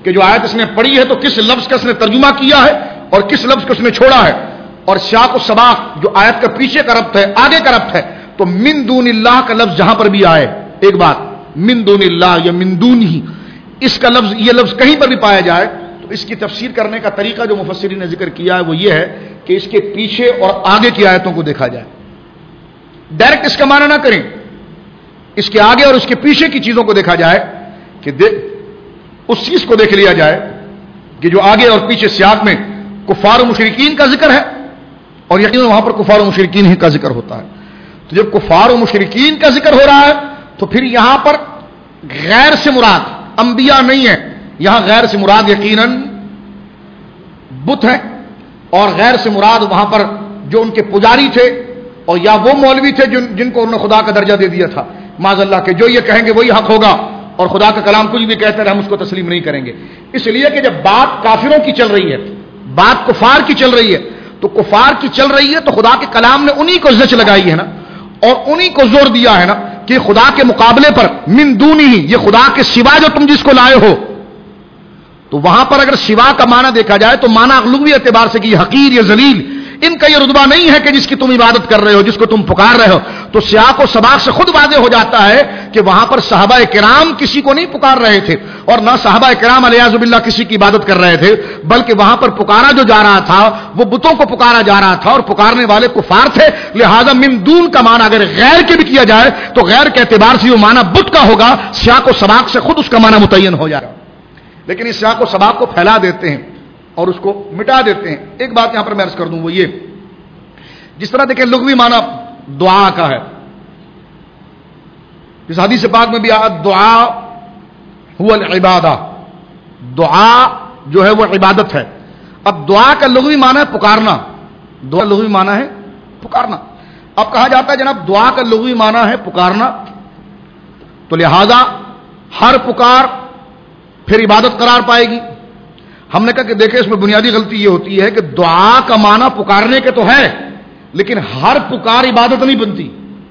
کہ جو آیت اس نے پڑھی ہے تو کس لفظ کا اس نے ترجمہ کیا ہے اور کس لفظ کو اس نے چھوڑا ہے. اور سیاق و سباق جو آیت کا پیچھے کا ربط ہے آگے کا ربط ہے, تو من دون اللہ کا لفظ جہاں پر بھی آئے, ایک بات من دون اللہ یا من دون ہی, اس کا لفظ یہ لفظ کہیں پر بھی پایا جائے تو اس کی تفسیر کرنے کا طریقہ جو مفسرین نے ذکر کیا ہے وہ یہ ہے کہ اس کے پیچھے اور آگے کی آیتوں کو دیکھا جائے. ڈائریکٹ اس کا معنی نہ کریں, اس کے آگے اور اس کے پیچھے کی چیزوں کو دیکھا جائے کہ اس چیز کو دیکھ لیا جائے کہ جو آگے اور پیچھے سیاق میں کفار و مشرکین کا ذکر ہے, اور یقیناً وہاں پر کفار و مشرکین ہی کا ذکر ہوتا ہے. تو جب کفار و مشرکین کا ذکر ہو رہا ہے تو پھر یہاں پر غیر سے مراد انبیاء نہیں ہے, یہاں غیر سے مراد یقیناً بت ہیں, اور غیر سے مراد وہاں پر جو ان کے پجاری تھے اور یا وہ مولوی تھے جن کو انہوں نے خدا کا درجہ دے دیا تھا, معاذ اللہ کہ جو یہ کہیں گے وہی حق ہوگا, اور خدا کا کلام کچھ بھی کہتے ہیں ہم اس کو تسلیم نہیں کریں گے. اس لیے کہ جب بات کافروں کی چل رہی ہے, بات کفار کی چل رہی ہے, تو کفار کی چل رہی ہے تو خدا کے کلام نے انہی کو زچ لگائی ہے نا, اور انہی کو زور دیا ہے نا کہ خدا کے مقابلے پر من دونی ہی, یہ خدا کے سوا جو تم جس کو لائے ہو, تو وہاں پر اگر سوا کا معنی دیکھا جائے تو معنی لغوی اعتبار سے کہ یہ حقیر, یہ ذلیل, ان کا یہ رتبہ نہیں ہے کہ جس کی تم عبادت کر رہے ہو, جس کو تم پکار رہے ہو. تو سیاق و سباق سے خود واضح ہو جاتا ہے کہ وہاں پر صحابہ کرام کسی کو نہیں پکار رہے تھے, اور نہ صحابہ کرام علیہ باللہ کسی کی عبادت کر رہے تھے, بلکہ وہاں پر پکارا جو جا رہا تھا وہ بتوں کو پکارا جا رہا تھا, اور پکارنے والے کفار تھے. لہذا من دون کا معنی اگر غیر کے بھی کیا جائے تو غیر کے اعتبار سے وہ معنی بت کا ہوگا, سیاق و سباق سے خود اس کا معنی متعین ہو جائے گا. لیکن اس سیاق و سباق کو پھیلا دیتے ہیں اور اس کو مٹا دیتے ہیں. ایک بات یہاں پر میں عرض کر دوں, وہ یہ جس طرح دیکھیں لغوی معنی دعا کا ہے, اس حدیث پاک میں بھی آیا دعا هو العبادہ, دعا جو ہے وہ عبادت ہے. اب دعا کا لغوی معنی ہے پکارنا, دعا لغوی معنی ہے پکارنا. اب کہا جاتا ہے جناب دعا کا لغوی معنی ہے پکارنا, تو لہذا ہر پکار پھر عبادت قرار پائے گی. ہم نے کہا کہ دیکھیں اس میں بنیادی غلطی یہ ہوتی ہے کہ دعا کا معنی پکارنے کے تو ہے, لیکن ہر پکار عبادت نہیں بنتی.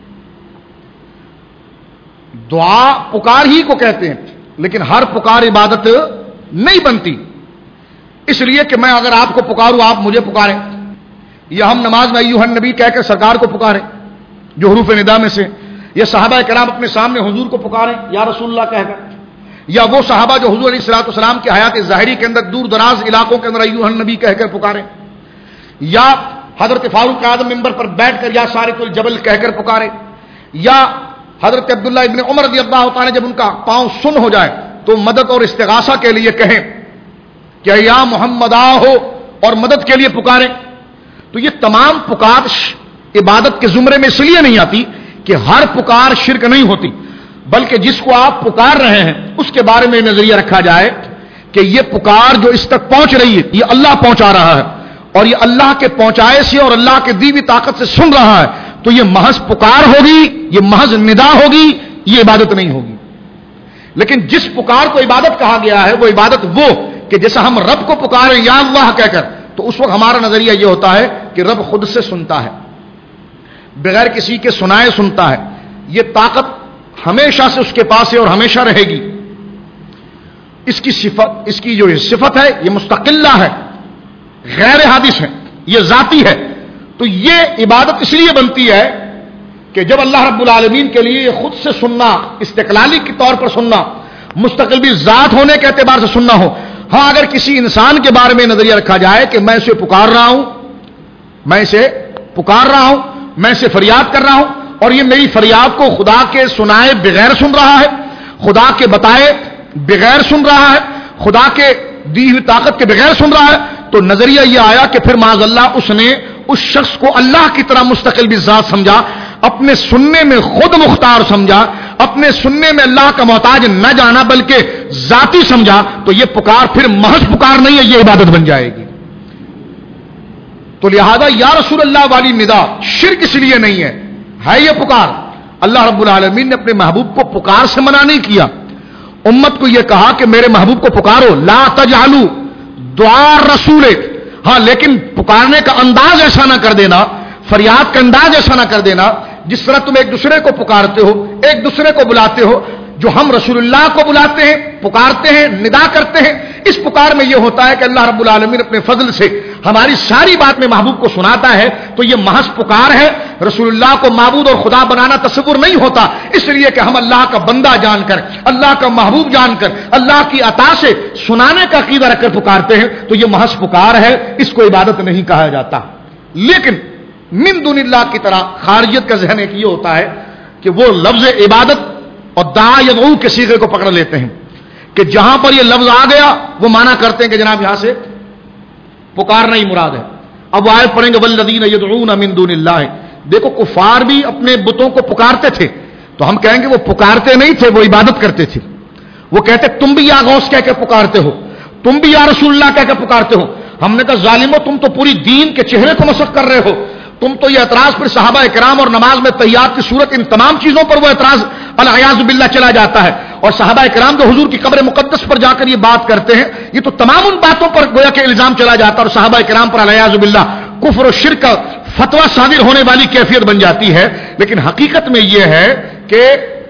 دعا پکار ہی کو کہتے ہیں, لیکن ہر پکار عبادت نہیں بنتی. اس لیے کہ میں اگر آپ کو پکاروں آپ مجھے پکاریں, یا ہم نماز میں ایھا النبی کہہ کر سرکار کو پکاریں جو حروف ندا میں سے, یا صحابہ کرام اپنے سامنے حضور کو پکاریں یا رسول اللہ کہہ کر, یا وہ صحابہ جو حضور علیہ الصلوۃ والسلام کی حیات ظاہری کے اندر دور دراز علاقوں کے اندر ایھا النبی کہہ کر پکاریں, یا حضرت فاروق اعظم ممبر پر بیٹھ کر یا سارق الجبل کہہ کر پکارے, یا حضرت عبداللہ ابن عمر رضی اللہ تعالی جب ان کا پاؤں سن ہو جائے تو مدد اور استغاثہ کے لیے کہیں کہ یا محمد ہو اور مدد کے لیے پکاریں. تو یہ تمام پکار عبادت کے زمرے میں اس لیے نہیں آتی کہ ہر پکار شرک نہیں ہوتی, بلکہ جس کو آپ پکار رہے ہیں اس کے بارے میں نظریہ رکھا جائے کہ یہ پکار جو اس تک پہنچ رہی ہے یہ اللہ پہنچا رہا ہے, اور یہ اللہ کے پہنچائے سے اور اللہ کے دی ہوئی طاقت سے سن رہا ہے, تو یہ محض پکار ہوگی, یہ محض ندا ہوگی, یہ عبادت نہیں ہوگی. لیکن جس پکار کو عبادت کہا گیا ہے وہ عبادت وہ کہ جیسا ہم رب کو پکاریں یا اللہ کہہ کر, تو اس وقت ہمارا نظریہ یہ ہوتا ہے کہ رب خود سے سنتا ہے, بغیر کسی کے سنائے سنتا ہے. یہ طاقت ہمیشہ سے اس کے پاس ہے اور ہمیشہ رہے گی. اس کی صفت, اس کی جو صفت ہے یہ مستقلہ ہے, غیر حادث ہے, یہ ذاتی ہے. تو یہ عبادت اس لیے بنتی ہے کہ جب اللہ رب العالمین کے لیے یہ خود سے سننا, استقلالی کے طور پر سننا, مستقل بھی ذات ہونے کے اعتبار سے سننا ہو. ہاں اگر کسی انسان کے بارے میں نظریہ رکھا جائے کہ میں اسے پکار رہا ہوں, میں اسے پکار رہا ہوں, میں اسے فریاد کر رہا ہوں, اور یہ میری فریاد کو خدا کے سنائے بغیر سن رہا ہے, خدا کے بتائے بغیر سن رہا ہے, خدا کے دی ہوئی طاقت کے بغیر سن رہا ہے, تو نظریہ یہ آیا کہ پھر معاذ اللہ اس نے اس شخص کو اللہ کی طرح مستقل بھی ذات سمجھا, اپنے سننے میں خود مختار سمجھا, اپنے سننے میں اللہ کا محتاج نہ جانا بلکہ ذاتی سمجھا. تو یہ پکار پھر محض پکار نہیں ہے, یہ عبادت بن جائے گی. تو لہذا یا رسول اللہ والی ندا شرک اس لیے نہیں ہے یہ پکار. اللہ رب العالمین نے اپنے محبوب کو پکار سے منع نہیں کیا, امت کو یہ کہا کہ میرے محبوب کو پکارو, لا تجعلوا دعاء رسول. ہاں لیکن پکارنے کا انداز ایسا نہ کر دینا, فریاد کا انداز ایسا نہ کر دینا جس طرح تم ایک دوسرے کو پکارتے ہو, ایک دوسرے کو بلاتے ہو, جو ہم رسول اللہ کو بلاتے ہیں، پکارتے ہیں، ندا کرتے ہیں، اس پکار میں یہ ہوتا ہے کہ اللہ رب العالمین اپنے فضل سے ہماری ساری بات میں محبوب کو سناتا ہے، تو یہ محض پکار ہے۔ رسول اللہ کو معبود اور خدا بنانا تصور نہیں ہوتا، اس لیے کہ ہم اللہ کا بندہ جان کر، اللہ کا محبوب جان کر، اللہ کی عطا سے سنانے کا عقیدہ رکھ کر پکارتے ہیں، تو یہ محض پکار ہے، اس کو عبادت نہیں کہا جاتا۔ لیکن من دون اللہ کی طرح خارجیت کا ذہن ایک یہ ہوتا ہے کہ وہ لفظ عبادت اور دعا یدعو کے صیغے کو پکڑ لیتے ہیں کہ جہاں پر یہ لفظ آ گیا وہ مانا کرتے ہیں کہ جناب یہاں سے پکارنا ہی مراد ہے۔ اب وہ آیت پڑھیں گے والذین یدعون من دون اللہ، دیکھو کفار بھی اپنے بتوں کو پکارتے تھے، تو ہم کہیں گے وہ پکارتے نہیں تھے، وہ عبادت کرتے تھے۔ وہ کہتے تم بھی یا غوث کہہ کے پکارتے ہو، تم بھی یا رسول اللہ کہہ کے پکارتے ہو۔ ہم نے کہا ظالمو، تم تو پوری دین کے چہرے کو مسخ کر رہے ہو، تم تو یہ اعتراض پھر صحابہ کرام اور نماز میں تحیات کی صورت، ان تمام چیزوں پر وہ اعتراض العیاذ باللہ چلا جاتا ہے۔ اور صحابہ کرام جو حضور کی قبر مقدس پر جا کر یہ بات کرتے ہیں، یہ تو تمام ان باتوں پر گویا کہ الزام چلا جاتا ہے، اور صحابہ کرام پر العیاذ باللہ کفر و شرک کا فتویٰ صادر ہونے والی کیفیت بن جاتی ہے۔ لیکن حقیقت میں یہ ہے کہ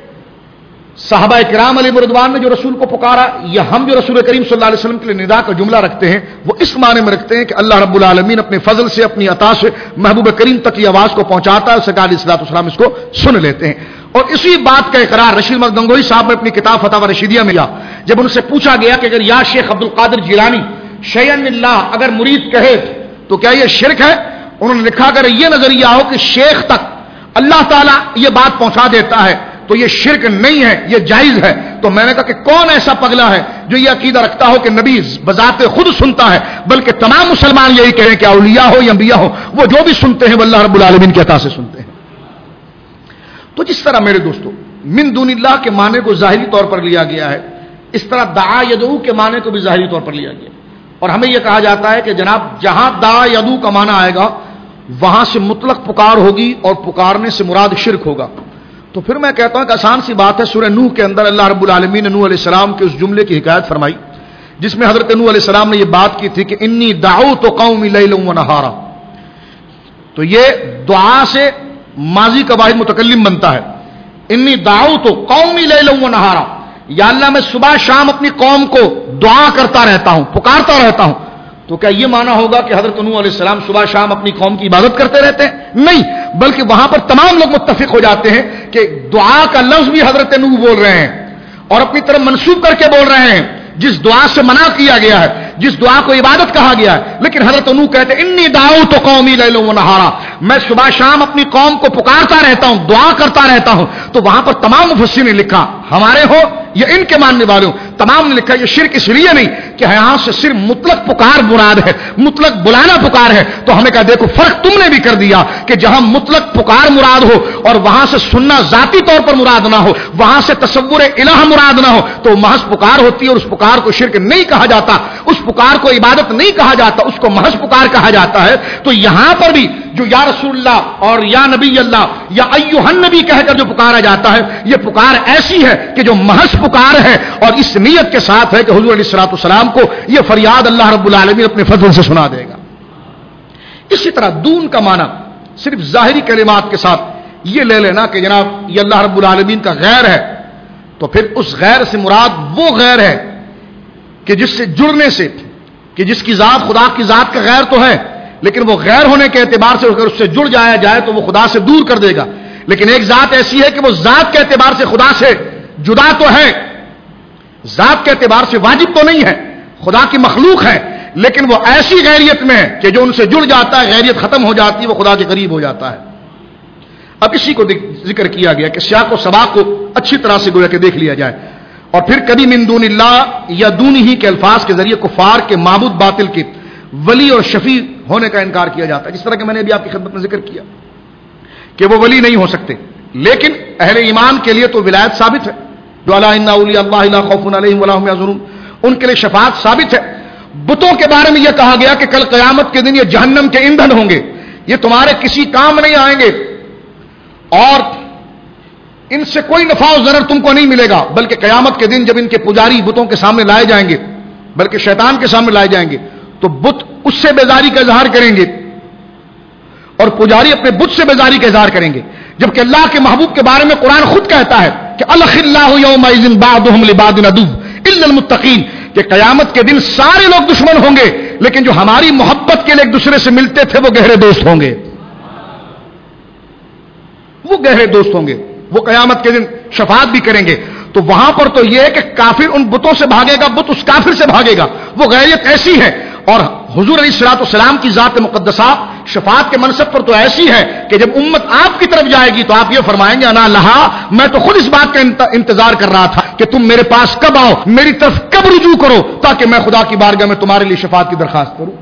صحابہ کرام علیہ رضوان نے جو رسول کو پکارا، یا ہم جو رسول کریم صلی اللہ علیہ وسلم کے لیے ندا کا جملہ رکھتے ہیں، وہ اس معنی میں رکھتے ہیں کہ اللہ رب العالمین اپنے فضل سے، اپنی عطا سے محبوب کریم تک یہ آواز کو پہنچاتا ہے، سرکار علیہ الصلوۃ والسلام اس کو سن لیتے ہیں۔ اور اسی بات کا اقرار رشید احمد گنگوہی صاحب نے اپنی کتاب فتاوی رشیدیہ میں کیا، جب ان سے پوچھا گیا کہ اگر یا شیخ عبد القادر جیلانی شیئن اللہ، اگر مرید کہے تو کیا یہ شرک ہے؟ انہوں نے لکھا اگر یہ نظریہ ہو کہ شیخ تک اللہ تعالیٰ یہ بات پہنچا دیتا ہے تو یہ شرک نہیں ہے، یہ جائز ہے۔ تو میں نے کہا کہ کون ایسا پگلا ہے جو یہ عقیدہ رکھتا ہو کہ نبی بذات خود سنتا ہے، بلکہ تمام مسلمان یہی کہیں کہ اولیاء ہو یا انبیاء ہو، وہ جو بھی سنتے ہیں وہ اللہ رب العالمین کی عطا سے سنتے ہیں۔ تو جس طرح میرے دوستو من دون اللہ کے معنی کو ظاہری طور پر لیا گیا ہے، اس طرح دعا یدعو کے معنی کو بھی ظاہری طور پر لیا گیا، اور ہمیں یہ کہا جاتا ہے کہ جناب جہاں دعا یدعو کا معنی آئے گا وہاں سے مطلق پکار ہوگی، اور پکارنے سے مراد شرک ہوگا۔ تو پھر میں کہتا ہوں کہ آسان سی بات ہے، سورہ نوح کے اندر اللہ رب العالمین نے نوح علیہ السلام کے اس جملے کی حکایت فرمائی جس میں حضرت نوح علیہ السلام نے یہ بات کی تھی کہ انی دعوت قومی لیلا و نہارا۔ تو یہ دعا سے ماضی کا واحد متکلم بنتا ہے، انی دعوت قومی لیلا و نہارا، یا اللہ میں صبح شام اپنی قوم کو دعا کرتا رہتا ہوں، پکارتا رہتا ہوں۔ تو کیا یہ معنی ہوگا کہ حضرت نوح علیہ السلام صبح شام اپنی قوم کی عبادت کرتے رہتے ہیں؟ نہیں، بلکہ وہاں پر تمام لوگ متفق ہو جاتے ہیں کہ دعا کا لفظ بھی حضرت نوح بول رہے ہیں اور اپنی طرف منسوب کر کے بول رہے ہیں، جس دعا سے منع کیا گیا ہے، جس دعا کو عبادت کہا گیا ہے۔ لیکن حضرت نوح کہتے ہیں انی دعوت قومی لیلا و نہارا، میں صبح شام اپنی قوم کو پکارتا رہتا ہوں، دعا کرتا رہتا ہوں۔ تو وہاں پر تمام مفسرین نے لکھا، ہمارے ہو یا ان کے ماننے والوں، تمام نے لکھا یہ شرک اس لیے نہیں کہ یہاں سے صرف مطلق پکار مراد ہے، مطلق بلانا پکار ہے۔ تو ہمیں کہا دیکھو فرق تم نے بھی کر دیا کہ جہاں مطلق پکار مراد ہو اور وہاں سے سننا ذاتی طور پر مراد نہ ہو، وہاں سے تصور الہ مراد نہ ہو، تو محض پکار ہوتی ہے، اور اس پکار کو شرک نہیں کہا جاتا، اس پکار کو عبادت نہیں کہا جاتا، اس کو محض پکار کہا جاتا ہے۔ تو یہاں پر بھی جو یا رسول اللہ اور یا نبی اللہ یا ایھا النبی کہہ کر جو پکارا جاتا ہے، یہ پکار ایسی ہے کہ جو محض پکار ہے، اور اس نیت کے ساتھ ہے کہ حضور علیہ الصلوۃ والسلام کو یہ فریاد اللہ رب العالمین اپنے فضل سے سنا دے گا۔ اسی طرح دون کا معنی صرف ظاہری کلمات کے ساتھ یہ لے لینا کہ جناب یہ اللہ رب العالمین کا غیر ہے، تو پھر اس غیر سے مراد وہ غیر ہے کہ جس سے جڑنے سے، کہ جس کی ذات خدا کی ذات کا غیر تو ہے، لیکن وہ غیر ہونے کے اعتبار سے اگر اس سے جڑ جایا جائے تو وہ خدا سے دور کر دے گا۔ لیکن ایک ذات ایسی ہے کہ وہ ذات کے اعتبار سے خدا سے جدا تو ہے، ذات کے اعتبار سے واجب تو نہیں ہے، خدا کی مخلوق ہے، لیکن وہ ایسی غیریت میں ہے کہ جو ان سے جڑ جاتا ہے غیریت ختم ہو جاتی ہے، وہ خدا کے قریب ہو جاتا ہے۔ اب اسی کو ذکر کیا گیا کہ سیاق و سباق کو اچھی طرح سے گویا کہ دیکھ لیا جائے، اور پھر کبھی من دون اللہ یا دون ہی کے الفاظ کے ذریعے کفار کے معبود باطل کے ولی اور شفیع ہونے کا انکار کیا جاتا ہے، جس طرح کہ میں نے ابھی آپ کی خدمت میں ذکر کیا کہ وہ ولی نہیں ہو سکتے، لیکن اہل ایمان کے لیے تو ولایت ثابت ہے، جو الا ان اولیاء اللہ لا خوف علیہم ولا هم يحزنون، ان کے لیے شفاعت ثابت ہے۔ بتوں کے بارے میں یہ کہا گیا کہ کل قیامت کے دن یہ جہنم کے ایندھن ہوں گے، یہ تمہارے کسی کام نہیں آئیں گے، اور ان سے کوئی نفع و ضرر تم کو نہیں ملے گا، بلکہ قیامت کے دن جب ان کے پجاری بتوں کے سامنے لائے جائیں گے، بلکہ شیطان کے سامنے لائے جائیں گے، تو بت اس سے بیزاری کا اظہار کریں گے اور پجاری اپنے بت سے بیزاری کا اظہار کریں گے۔ جبکہ اللہ کے محبوب کے بارے میں قرآن خود کہتا ہے کہ الخلاء یومئذ بعضهم لبعض عدو الا المتقین، کہ قیامت کے دن سارے لوگ دشمن ہوں گے لیکن جو ہماری محبت کے لیے ایک دوسرے سے ملتے تھے وہ گہرے دوست ہوں گے، وہ گہرے دوست ہوں گے، وہ قیامت کے دن شفاعت بھی کریں گے۔ تو وہاں پر تو یہ ہے کہ کافر ان بتوں سے بھاگے گا، بت اس کافر سے بھاگے گا، وہ غیریت ایسی ہے۔ اور حضور علیہ الصلوۃ والسلام کی ذات مقدسہ شفاعت کے منصب پر تو ایسی ہے کہ جب امت آپ کی طرف جائے گی تو آپ یہ فرمائیں گے انا لہا، میں تو خود اس بات کا انتظار کر رہا تھا کہ تم میرے پاس کب آؤ، میری طرف کب رجوع کرو تاکہ میں خدا کی بارگاہ میں تمہارے لیے شفاعت کی درخواست کروں۔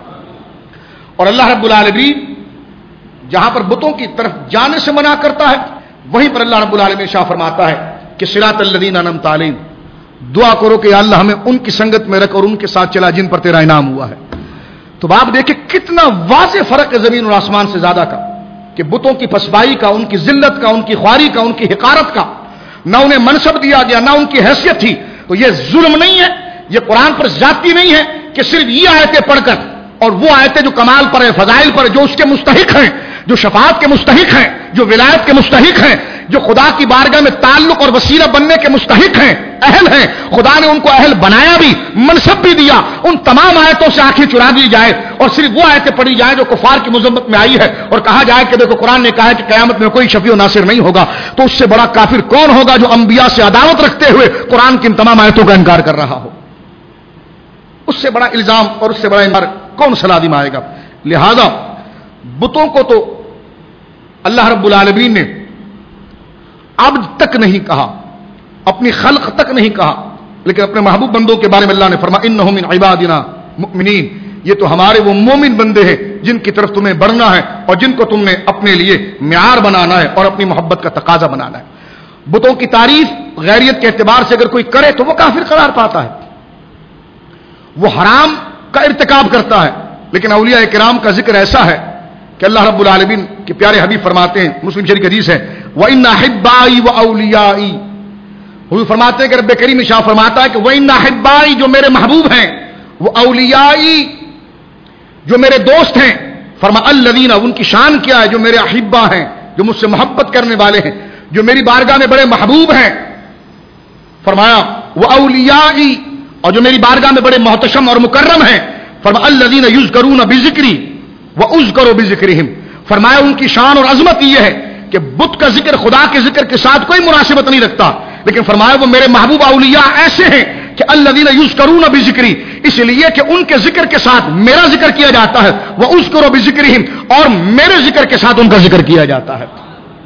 اور اللہ رب العالمین جہاں پر بتوں کی طرف جانے سے منع کرتا ہے وہیں پر اللہ رب العالمین شاہ فرماتا ہے کہ صراط الذین انعمت علیہم، دعا کرو کہ یا اللہ ہمیں ان کی سنگت میں رکھ اور ان کے ساتھ چلا جن پر تیرا انعام ہوا ہے۔ تو آپ دیکھیں کتنا واضح فرق ہے زمین اور آسمان سے زیادہ کا، کہ بتوں کی پسپائی کا، ان کی ذلت کا، ان کی خواری کا، ان کی حقارت کا، نہ انہیں منصب دیا گیا نہ ان کی حیثیت تھی۔ تو یہ ظلم نہیں ہے، یہ قرآن پر زیادتی نہیں ہے کہ صرف یہ آیتیں پڑھ کر اور وہ آیتیں جو کمال پر ہیں، فضائل پر، جو اس کے مستحق ہیں، جو شفاعت کے مستحق ہیں، جو ولایت کے مستحق ہیں، جو خدا کی بارگاہ میں تعلق اور وسیلہ بننے کے مستحق ہیں، اہل ہیں، خدا نے ان کو اہل بنایا بھی، منصب بھی دیا، ان تمام آیتوں سے آنکھیں چرا دی جائے اور صرف وہ آیتیں پڑھی جائیں جو کفار کی مذمت میں آئی ہے اور کہا جائے کہ دیکھو قرآن نے کہا ہے کہ قیامت میں کوئی شفیع و ناصر نہیں ہوگا، تو اس سے بڑا کافر کون ہوگا جو انبیاء سے عداوت رکھتے ہوئے قرآن کی ان تمام آیتوں کا انکار کر رہا ہو؟ اس سے بڑا الزام اور اس سے بڑا انکار کون سا لازم آئے گا؟ لہذا بتوں کو تو اللہ رب العالمین نے اب تک نہیں کہا، اپنی خلق تک نہیں کہا، لیکن اپنے محبوب بندوں کے بارے میں اللہ نے فرمایا انہم من عبادنا مؤمنین، یہ تو ہمارے وہ مومن بندے ہیں جن کی طرف تمہیں بڑھنا ہے اور جن کو تم نے اپنے لیے معیار بنانا ہے اور اپنی محبت کا تقاضا بنانا ہے۔ بتوں کی تعریف غیریت کے اعتبار سے اگر کوئی کرے تو وہ کافر قرار پاتا ہے، وہ حرام کا ارتکاب کرتا ہے۔ لیکن اولیاء کرام کا ذکر ایسا ہے کہ اللہ رب العالمین کے پیارے حبیب فرماتے ہیں، مسلم شریف حدیث ہے وَإِنَّ أَحِبَّائِي وَأَوْلِيَائِي، حضور فرماتے ہیں کہ رب کریم شاہ فرماتا ہے کہ وَإِنَّ أَحِبَّائِي، جو میرے محبوب ہیں، وہ اولیائی، جو میرے دوست ہیں، فرما الذین، ان کی شان کیا ہے، جو میرے احبا ہیں، جو مجھ سے محبت کرنے والے ہیں، جو میری بارگاہ میں بڑے محبوب ہیں، فرمایا وَأَوْلِيَائِي، اور جو میری بارگاہ میں بڑے محتشم اور مکرم ہیں، فرما الذین یذکرون بذکری وَأُذْکَرُ بِذِکرِہِم، فرمایا ان کی شان اور عظمت یہ ہے کہ بت کا ذکر خدا کے ذکر کے ساتھ کوئی مناسبت نہیں رکھتا، لیکن فرمایا وہ میرے محبوب اولیاء ایسے ہیں کہ الذین یذکرون بذکری، اس لیے کہ ان کے ذکر کے ساتھ میرا ذکر کیا جاتا ہے، وَأُذْکَرُ بِذِکرِہِم، اور میرے ذکر کے ساتھ ان کا ذکر کیا جاتا ہے۔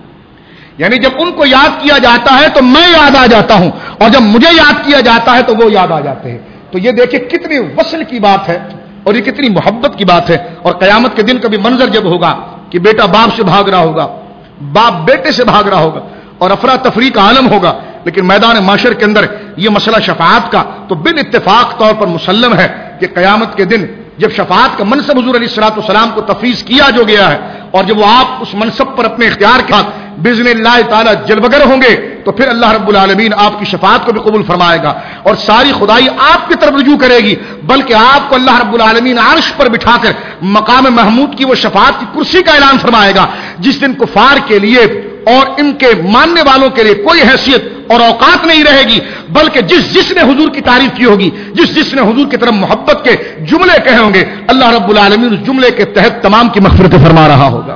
یعنی جب ان کو یاد کیا جاتا ہے تو میں یاد آ جاتا ہوں، اور جب مجھے یاد کیا جاتا ہے تو وہ یاد آ جاتے ہیں۔ تو یہ دیکھیں کتنی وصل کی بات ہے اور یہ کتنی محبت کی بات ہے۔ اور قیامت کے دن کا بھی منظر جب ہوگا کہ بیٹا باپ سے بھاگ رہا ہوگا، باپ بیٹے سے بھاگ رہا ہوگا اور افراتفری کا عالم ہوگا، لیکن میدان محشر کے اندر یہ مسئلہ شفاعت کا تو بالاتفاق طور پر مسلم ہے کہ قیامت کے دن جب شفاعت کا منصب حضور علیہ الصلوۃ والسلام کو تفویض کیا جو گیا ہے، اور جب وہ آپ اس منصب پر اپنے اختیار کے ساتھ باذن اللہ تعالی جلوگر ہوں گے تو پھر اللہ رب العالمین آپ کی شفاعت کو بھی قبول فرمائے گا اور ساری خدائی آپ کی طرف رجوع کرے گی، بلکہ آپ کو اللہ رب العالمین عرش پر بٹھا کر مقام محمود کی وہ شفاعت کی کرسی کا اعلان فرمائے گا، جس دن کفار کے لیے اور ان کے ماننے والوں کے لیے کوئی حیثیت اور اوقات نہیں رہے گی، بلکہ جس نے حضور کی تعریف کی ہوگی، جس نے حضور کی طرف محبت کے جملے کہے ہوں گے، اللہ رب العالمین اس جملے کے تحت تمام کی مغفرت فرما رہا ہوگا۔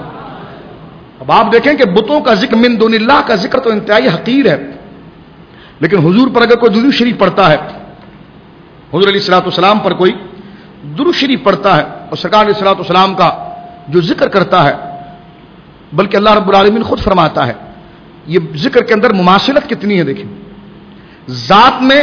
اب آپ دیکھیں کہ بتوں کا ذکر من دون اللہ کا ذکر تو انتہائی حقیر ہے، لیکن حضور پر اگر کوئی درود شریف پڑھتا ہے، حضور علیہ الصلوۃ والسلام پر کوئی درود شریف پڑھتا ہے اور سرکار علیہ الصلوۃ والسلام کا جو ذکر کرتا ہے، بلکہ اللہ رب العالمین خود فرماتا ہے، یہ ذکر کے اندر مماثلت کتنی ہے دیکھیں، ذات میں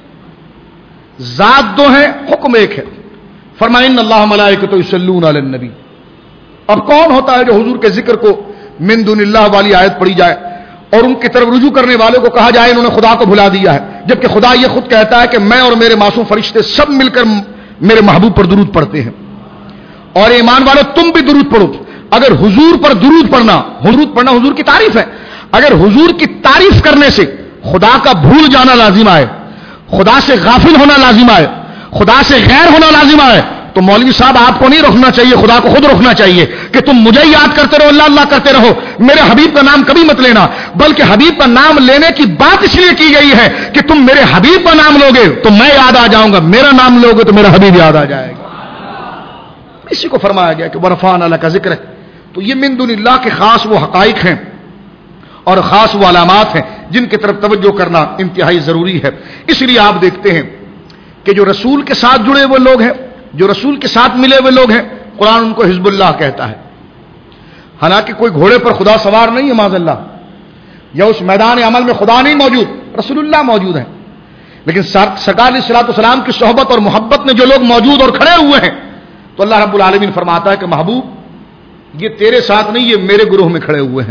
ذات دو ہے، حکم ایک ہے، فرمایا ان اللہ ملائکۃ یصلون علی النبی۔ اب کون ہوتا ہے جو حضور کے ذکر کو من دون اللہ والی آیت پڑھی جائے اور ان کی طرف رجوع کرنے والوں کو کہا جائے انہوں نے خدا کو بھلا دیا ہے، جبکہ خدا یہ خود کہتا ہے کہ میں اور میرے معصوم فرشتے سب مل کر میرے محبوب پر درود پڑھتے ہیں، اور ایمان والو تم بھی درود پڑھو۔ اگر حضور پر درود پڑھنا حضور کی تعریف ہے، اگر حضور کی تعریف کرنے سے خدا کا بھول جانا لازم آئے، خدا سے غافل ہونا لازم آئے، خدا سے غیر ہونا لازم آئے، تو مولوی صاحب آپ کو نہیں روکنا چاہیے، خدا کو خود روکنا چاہیے کہ تم مجھے یاد کرتے رہو، اللہ اللہ کرتے رہو، میرے حبیب کا نام کبھی مت لینا، بلکہ حبیب کا نام لینے کی بات اس لیے کی گئی ہے کہ تم میرے حبیب کا نام لوگے تو میں یاد آ جاؤں گا، میرا نام لوگے تو میرا حبیب یاد آ جائے گا. اسی کو فرمایا گیا کہ ورفعنا لک ذکرک. تو یہ من دون اللہ کے خاص وہ حقائق ہیں اور خاص وہ علامات ہیں جن کی طرف توجہ کرنا انتہائی ضروری ہے. اس لیے آپ دیکھتے ہیں کہ جو رسول کے ساتھ جڑے ہوئے لوگ ہیں، جو رسول کے ساتھ ملے ہوئے لوگ ہیں، قرآن ان کو حزب اللہ کہتا ہے. حالانکہ کوئی گھوڑے پر خدا سوار نہیں ہے معاذ اللہ، یا اس میدان عمل میں خدا نہیں موجود، رسول اللہ موجود ہے. لیکن سرکار علیہ الصلوۃ والسلام کی صحبت اور محبت میں جو لوگ موجود اور کھڑے ہوئے ہیں، تو اللہ رب العالمین فرماتا ہے کہ محبوب یہ تیرے ساتھ نہیں، یہ میرے گروہ میں کھڑے ہوئے ہیں.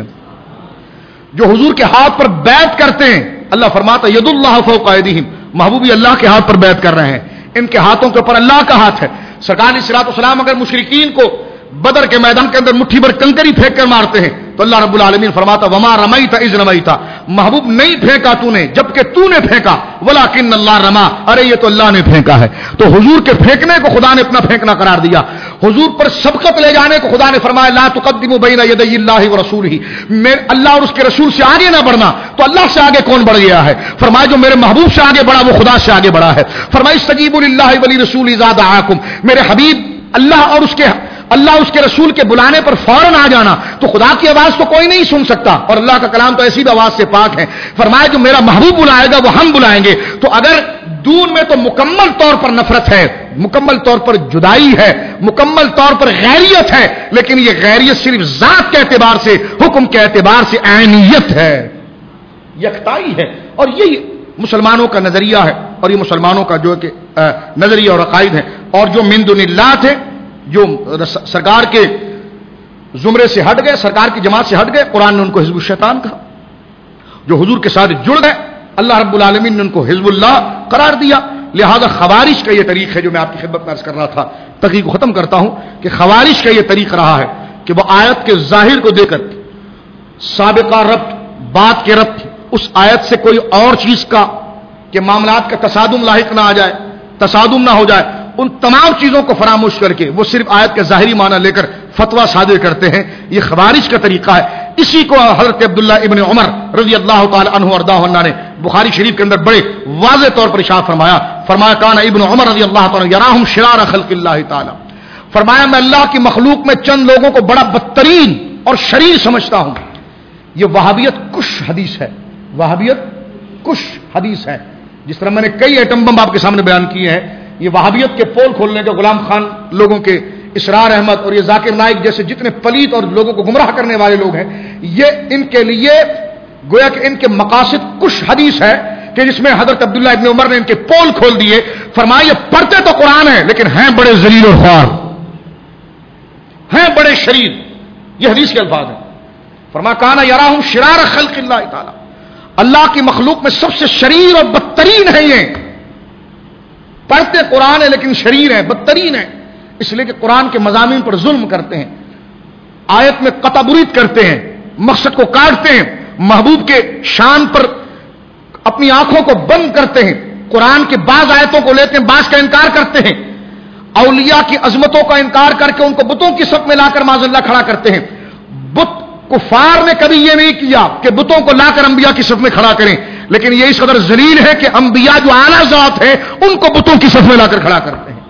جو حضور کے ہاتھ پر بیعت کرتے ہیں، اللہ فرماتا ہے ید اللہ فوق ایدیہم، محبوبی اللہ کے ہاتھ پر بیعت کر رہے ہیں، ان کے ہاتھوں کے اوپر اللہ کا ہاتھ ہے. سرکار علیہ الصلوۃ والسلام اگر مشرکین کو بدر کے میدان کے اندر مٹھی بھر کنکری پھینک کر مارتے ہیں تو اللہ رب العالمین فرماتا وما رمیت اذ رمیت، محبوب نہیں پھینکا تو نے جبکہ تو نے پھینکا، ولکن اللہ رما، ارے یہ تو اللہ نے پھینکا ہے. تو حضور کے پھینکنے کو خدا نے اپنا پھینکنا قرار دیا. حضور پر سبقت لے جانے کو خدا نے فرمایا لا تقدموا بین یدی اللہ ورسولہ، اللہ اور اس کے رسول سے آگے نہ بڑھنا. تو اللہ سے آگے کون بڑھ گیا ہے؟ فرمایا جو میرے محبوب سے آگے بڑھا وہ خدا سے آگے بڑھا ہے. فرمایا استجیبوا للہ ولرسولہ اذا دعاکم، میرے حبیب اللہ اور اس کے رسول کے بلانے پر فوراً آ جانا. تو خدا کی آواز تو کوئی نہیں سن سکتا اور اللہ کا کلام تو ایسی بھی آواز سے پاک ہے. فرمایا جو میرا محبوب بلائے گا وہ ہم بلائیں گے. تو اگر دون میں تو مکمل طور پر نفرت ہے، مکمل طور پر جدائی ہے، مکمل طور پر غیریت ہے، لیکن یہ غیریت صرف ذات کے اعتبار سے، حکم کے اعتبار سے عینیت ہے، یکتائی ہے. اور یہی مسلمانوں کا نظریہ ہے اور یہ مسلمانوں کا جو کہ نظریہ اور عقائد ہے. اور جو من دون اللہ تھے، جو سرکار کے زمرے سے ہٹ گئے، سرکار کی جماعت سے ہٹ گئے، قرآن نے ان کو حزب الشیطان کہا. جو حضور کے ساتھ جڑ گئے اللہ رب العالمین نے ان کو حزب اللہ قرار دیا. لہذا خوارج کا یہ طریق ہے جو میں آپ کی خدمت میں عرض کر رہا تھا، تقریر کو ختم کرتا ہوں کہ خوارج کا یہ طریق رہا ہے کہ وہ آیت کے ظاہر کو دے کر سابقہ ربط، بات کے ربط، اس آیت سے کوئی اور چیز کا کہ معاملات کا تصادم لاحق نہ آ جائے، تصادم نہ ہو جائے، ان تمام چیزوں کو فراموش کر کے وہ صرف آیت کے ظاہری معنی لے کر فتویٰ صادر کرتے ہیں. یہ خوارج کا طریقہ ہے. اسی کو حضرت عبداللہ ابن عمر رضی اللہ تعالی عنہ وارضاہ عنہ نے بخاری شریف کے اندر بڑے واضح طور پر ارشاد فرمایا کان ابن عمر رضی اللہ تعالی یراہم شرار خلق اللہ تعالی، فرمایا میں اللہ کی مخلوق میں چند لوگوں کو بڑا بدترین اور شریر سمجھتا ہوں. یہ وہابیت کش حدیث ہے، وہابیت کش حدیث ہے. جس طرح میں نے کئی ایٹم بم آپ کے سامنے بیان کیے ہیں، یہ وہابیت کے پول کھولنے کے غلام خان لوگوں کے، اسرار احمد اور یہ ذاکر نائک جیسے جتنے پلیت اور لوگوں کو گمراہ کرنے والے لوگ ہیں، یہ ان کے لیے گویا کہ ان کے مقاصد کش حدیث ہے کہ جس میں حضرت عبداللہ ابن عمر نے ان کے پول کھول دیے. فرمایا یہ پڑھتے تو قرآن ہے لیکن ہیں بڑے ذلیل اور خوار، ہیں بڑے شریر. یہ حدیث کے الفاظ ہیں. فرمایا کانا یراہم شرار خلق اللہ تعالی، اللہ کی مخلوق میں سب سے شریر اور بدترین ہے. یہ پڑھتے قرآن ہے لیکن شریر ہے، بدترین ہے، اس لیے کہ قرآن کے مضامین پر ظلم کرتے ہیں، آیت میں قطع برید کرتے ہیں، مقصد کو کاٹتے ہیں، محبوب کے شان پر اپنی آنکھوں کو بند کرتے ہیں، قرآن کے بعض آیتوں کو لیتے ہیں، بعض کا انکار کرتے ہیں، اولیاء کی عظمتوں کا انکار کر کے ان کو بتوں کی صف میں لا کر معاذ اللہ کھڑا کرتے ہیں. بت کفار نے کبھی یہ نہیں کیا کہ بتوں کو لا کر انبیاء کی صف میں کھڑا کریں، لیکن یہ اس قدر ذلیل ہے کہ انبیاء جو اعلیٰ ذات ہے ان کو بتوں کی صف میں لا کر کھڑا کرتے ہیں.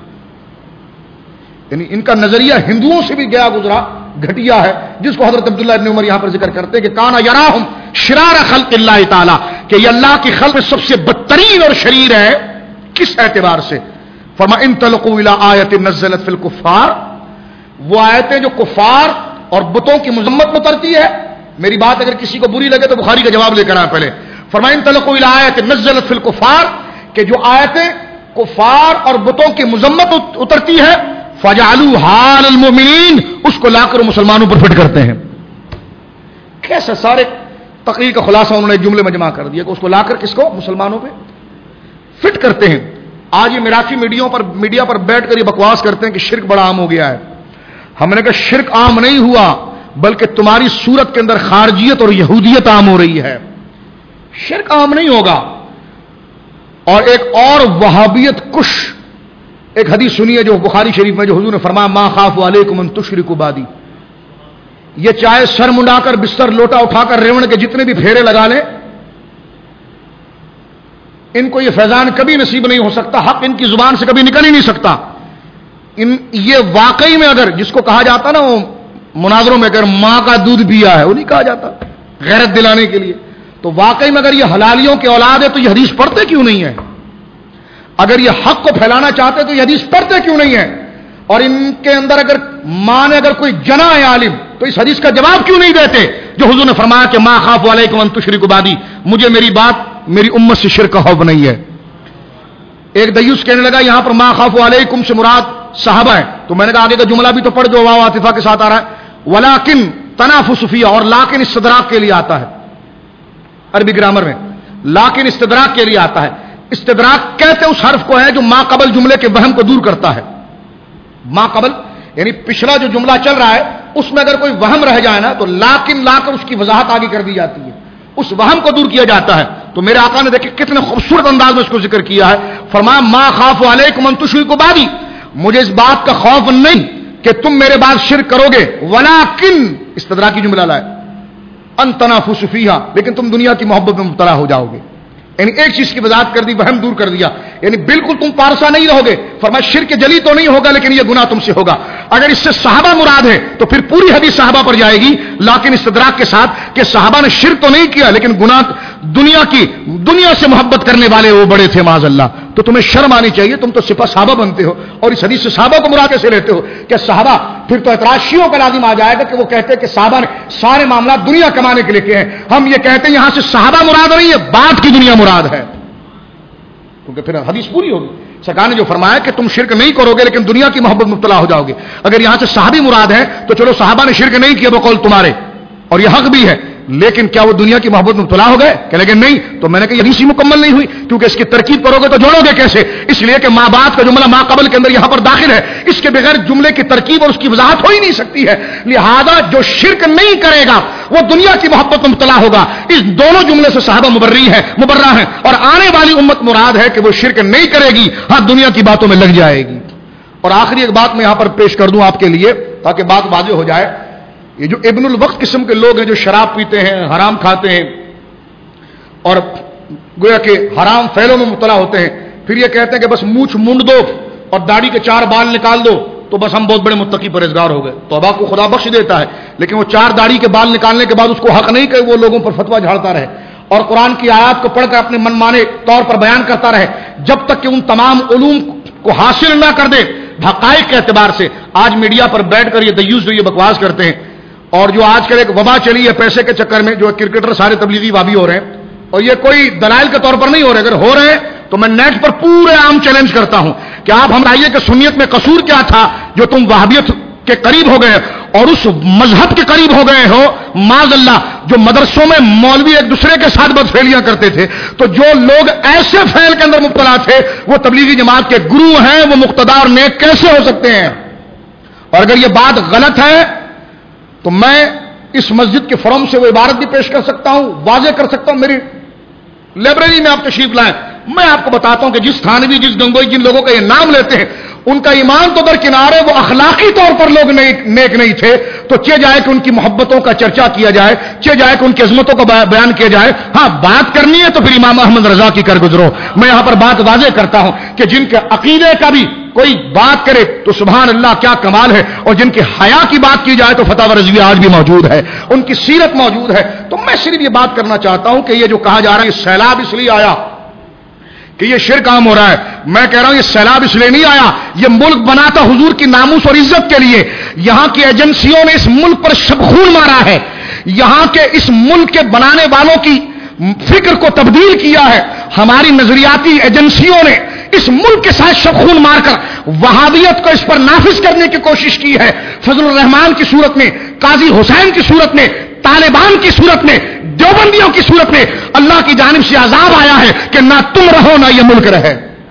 یعنی ان کا نظریہ ہندوؤں سے بھی گیا گزرا گھٹیا ہے، جس کو حضرت عبداللہ ابن عمر یہاں پر ذکر کرتے ہیں کہ کانا یراہم شرار خلق اللہ تعالی، کہ یہ اللہ کی خلق سب سے بدترین اور شریر ہے. کس اعتبار سے؟ فرما ان تلقوا الی آیت نزلت فی الکفار، وہ آیتیں جو کفار اور بتوں کی مذمت میں اترتی ہے. میری بات اگر کسی کو بری لگے تو بخاری کا جواب لے کر آئے پہلے. فرمائیں تلقوا الی آیت نزلت فی الکفار، کہ جو آیتیں کفار اور بتوں کی مذمت اترتی ہے، فجعلوا حال المؤمنین، اس کو لا کر مسلمانوں پر فٹ کرتے ہیں. کیسے سارے تقریر کا خلاصہ انہوں نے جملے میں جمع کر دیا کہ اس کو لا کر کس کو مسلمانوں پہ فٹ کرتے ہیں. آج یہ میراثی میڈیا پر بیٹھ کر یہ بکواس کرتے ہیں کہ شرک بڑا عام ہو گیا ہے. ہم نے کہا شرک عام نہیں ہوا بلکہ تمہاری صورت کے اندر خارجیت اور یہودیت عام ہو رہی ہے. شرک عام نہیں ہوگا. اور ایک اور وہابیت کش ایک حدیث سنیے جو بخاری شریف میں، جو حضور نے فرمایا ما خاف علیکم ان تشرکوا بعدی، یہ چاہے سر منڈا کر بستر لوٹا اٹھا کر ریوڑ کے جتنے بھی پھیرے لگا لیں، ان کو یہ فیضان کبھی نصیب نہیں ہو سکتا، حق ان کی زبان سے کبھی نکل ہی نہیں سکتا۔ یہ واقعی میں اگر جس کو کہا جاتا نا وہ مناظروں میں اگر ماں کا دودھ پیا ہے، وہ نہیں کہا جاتا غیرت دلانے کے لیے، تو واقعی میں اگر یہ حلالیوں کی اولاد ہے تو یہ حدیث پڑھتے کیوں نہیں ہے؟ اگر یہ حق کو پھیلانا چاہتے تو یہ حدیث پڑھتے کیوں نہیں ہے؟ اور ان کے اندر اگر ماں نے اگر کوئی جنا ہے عالم تو اس حدیث کا جواب کیوں نہیں دیتے جو حضور نے فرمایا کہ ما خاف علیکم ان تشرکوا بعدی، مجھے میری بات میری امت سے شرک کا خوف نہیں ہے۔ ایک دیوس کہنے لگا یہاں پر ما خاف علیکم سے مراد صحابہ ہے، تو میں نے کہا آگے کا جملہ بھی تو پڑھ جو واو عاطفہ کے ساتھ آ رہا ہے، ولیکن تنافس فیہ، اور لاکن استدراک کے لیے آتا ہے عربی گرامر میں، لاکن استدراک کے لیے آتا ہے۔ استدراک کہتے اس حرف کو ہے جو ما قبل جملے کے وہم کو دور کرتا ہے۔ ما قبل یعنی پچھلا جو جملہ چل رہا ہے اس میں اگر کوئی وہم رہ جائے نا تو لاکن لا کر اس کی وضاحت آگے کر دی جاتی ہے، اس وہم کو دور کیا جاتا ہے۔ تو میرے آقا نے دیکھیں کتنے خوبصورت انداز میں اس کو ذکر کیا ہے، فرمایا ما خاف علیکم ان تشرکوا بعدی، مجھے اس بات کا خوف نہیں کہ تم میرے بعد شرک کرو گے، ولیکن استدراکی جملہ لائے ان تنافسوا فیہا، لیکن تم دنیا کی محبت میں مبتلا ہو جاؤ گے۔ یعنی ایک چیز کی وضاحت کر دی، وہم دور کر دیا، یعنی بالکل تم پارسا نہیں رہو گے، فرمایا شرک جلی تو نہیں ہوگا لیکن یہ گناہ تم سے ہوگا۔ اگر اس سے صحابہ مراد ہے تو پھر پوری حدیث صحابہ پر جائے گی، لیکن استدراک کے ساتھ کہ صحابہ نے شرک تو نہیں کیا لیکن گناہ دنیا سے محبت کرنے والے وہ بڑے تھے معاذ اللہ۔ تو تمہیں شرم آنی چاہیے، تم تو صفت صحابہ بنتے ہو اور اس حدیث سے صحابہ کو مراد کیسے لیتے ہو کہ صحابہ؟ پھر تو اعتراض شیعوں کا لازم آ جائے گا کہ وہ کہتے ہیں کہ صحابہ نے سارے معاملات دنیا کمانے کے لیے کیے ہیں۔ ہم یہ کہتے ہیں یہاں سے صحابہ مراد نہیں ہے، بعد کی دنیا مراد ہے، کیونکہ پھر حدیث پوری ہوگی۔ سرکار نے جو فرمایا کہ تم شرک نہیں کرو گے لیکن دنیا کی محبت مبتلا ہو جاؤ گے، اگر یہاں سے صحابی مراد ہے تو چلو صحابہ نے شرک نہیں کیا بقول تمہارے، اور یہ حق بھی ہے، لیکن کیا وہ دنیا کی محبت میں مبتلا ہو گئے؟ کہ لیکن نہیں، تو میں نے کہا حدیث ہی مکمل نہیں ہوئی، کیونکہ اس کی ترکیب کرو گے تو جوڑو گے کیسے؟ اس لیے کہ ما بعد کا جملہ ما قبل کے اندر یہاں پر داخل ہے، اس کے بغیر جملے کی ترکیب اور اس کی وضاحت ہو ہی نہیں سکتی ہے۔ لہذا جو شرک نہیں کرے گا وہ دنیا کی محبت میں مبتلا ہوگا۔ اس دونوں جملے سے صحابہ مبرہ ہیں، اور آنے والی امت مراد ہے کہ وہ شرک نہیں کرے گی، ہاں دنیا کی باتوں میں لگ جائے گی۔ اور آخری ایک بات میں یہاں پر پیش کر دوں آپ کے لیے تاکہ بات واضح ہو جائے، یہ جو ابن الوقت قسم کے لوگ ہیں جو شراب پیتے ہیں، حرام کھاتے ہیں اور گویا کہ حرام فعلوں میں مبتلا ہوتے ہیں، پھر یہ کہتے ہیں کہ بس مونچھ مونڈ دو اور داڑھی کے 4 بال نکال دو تو بس ہم بہت بڑے متقی پرہیزگار ہو گئے، توبہ کو خدا بخش دیتا ہے، لیکن وہ 4 داڑھی کے بال نکالنے کے بعد اس کو حق نہیں کہ وہ لوگوں پر فتویٰ جھاڑتا رہے اور قرآن کی آیات کو پڑھ کر اپنے من مانے طور پر بیان کرتا رہے جب تک کہ ان تمام علوم کو حاصل نہ کر دے حقائق کے اعتبار سے۔ آج میڈیا پر بیٹھ کر یہ دیوس جو یہ بکواس کرتے ہیں، اور جو آج کل ایک وبا چلی ہے پیسے کے چکر میں، جو کرکٹر سارے تبلیغی وابی ہو رہے ہیں، اور یہ کوئی دلائل کے طور پر نہیں ہو رہے، اگر ہو رہے ہیں تو میں نیٹ پر پورے عام چیلنج کرتا ہوں کہ آپ ہم بتائیے کہ سنیت میں قصور کیا تھا جو تم وہابیت کے قریب ہو گئے اور اس مذہب کے قریب ہو گئے ہو معاذ اللہ، جو مدرسوں میں مولوی ایک دوسرے کے ساتھ بدفعلیاں کرتے تھے، تو جو لوگ ایسے فعل کے اندر مبتلا تھے وہ تبلیغی جماعت کے گرو ہیں، وہ مقتدار نیک کیسے ہو سکتے ہیں؟ اور اگر یہ بات غلط ہے تو میں اس مسجد کے فروم سے وہ عبارت بھی پیش کر سکتا ہوں، واضح کر سکتا ہوں، میری لائبریری میں آپ تشریف لائیں، میں آپ کو بتاتا ہوں کہ جس تھانوی جس گنگوئی جن لوگوں کا یہ نام لیتے ہیں ان کا ایمان تو درکنارے، وہ اخلاقی طور پر لوگ نیک نہیں تھے، تو چاہے جائے کہ ان کی محبتوں کا چرچا کیا جائے، چاہے جائے کہ ان کی عظمتوں کا بیان کیا جائے، ہاں بات کرنی ہے تو پھر امام احمد رضا کی کر گزرو۔ میں یہاں پر بات واضح کرتا ہوں کہ جن کے عقیدے کا بھی کوئی بات کرے تو سبحان اللہ کیا کمال ہے، اور جن کی حیا کی بات کی جائے تو فتح رضویہ آج بھی موجود ہے، ان کی سیرت موجود ہے۔ تو میں صرف یہ بات کرنا چاہتا ہوں کہ یہ جو کہا جا رہا ہے یہ سیلاب اس لیے آیا کہ یہ شرک عام ہو رہا ہے، میں کہہ رہا ہوں یہ سیلاب اس لیے نہیں آیا، یہ ملک بنا تھا حضور کی ناموس اور عزت کے لیے، یہاں کی ایجنسیوں نے اس ملک پر شب خون مارا ہے، یہاں کے اس ملک کے بنانے والوں کی فکر کو تبدیل کیا ہے، ہماری نظریاتی ایجنسیوں نے اس ملک کے ساتھ شب خون مار کر وہابیت کو اس پر نافذ کرنے کی کوشش کی ہے، فضل الرحمان کی صورت میں، قاضی حسین کی صورت میں، طالبان کی صورت میں، دیوبندیوں کی صورت میں اللہ کی جانب سے عذاب آیا ہے کہ نہ تم رہو نہ یہ ملک رہے۔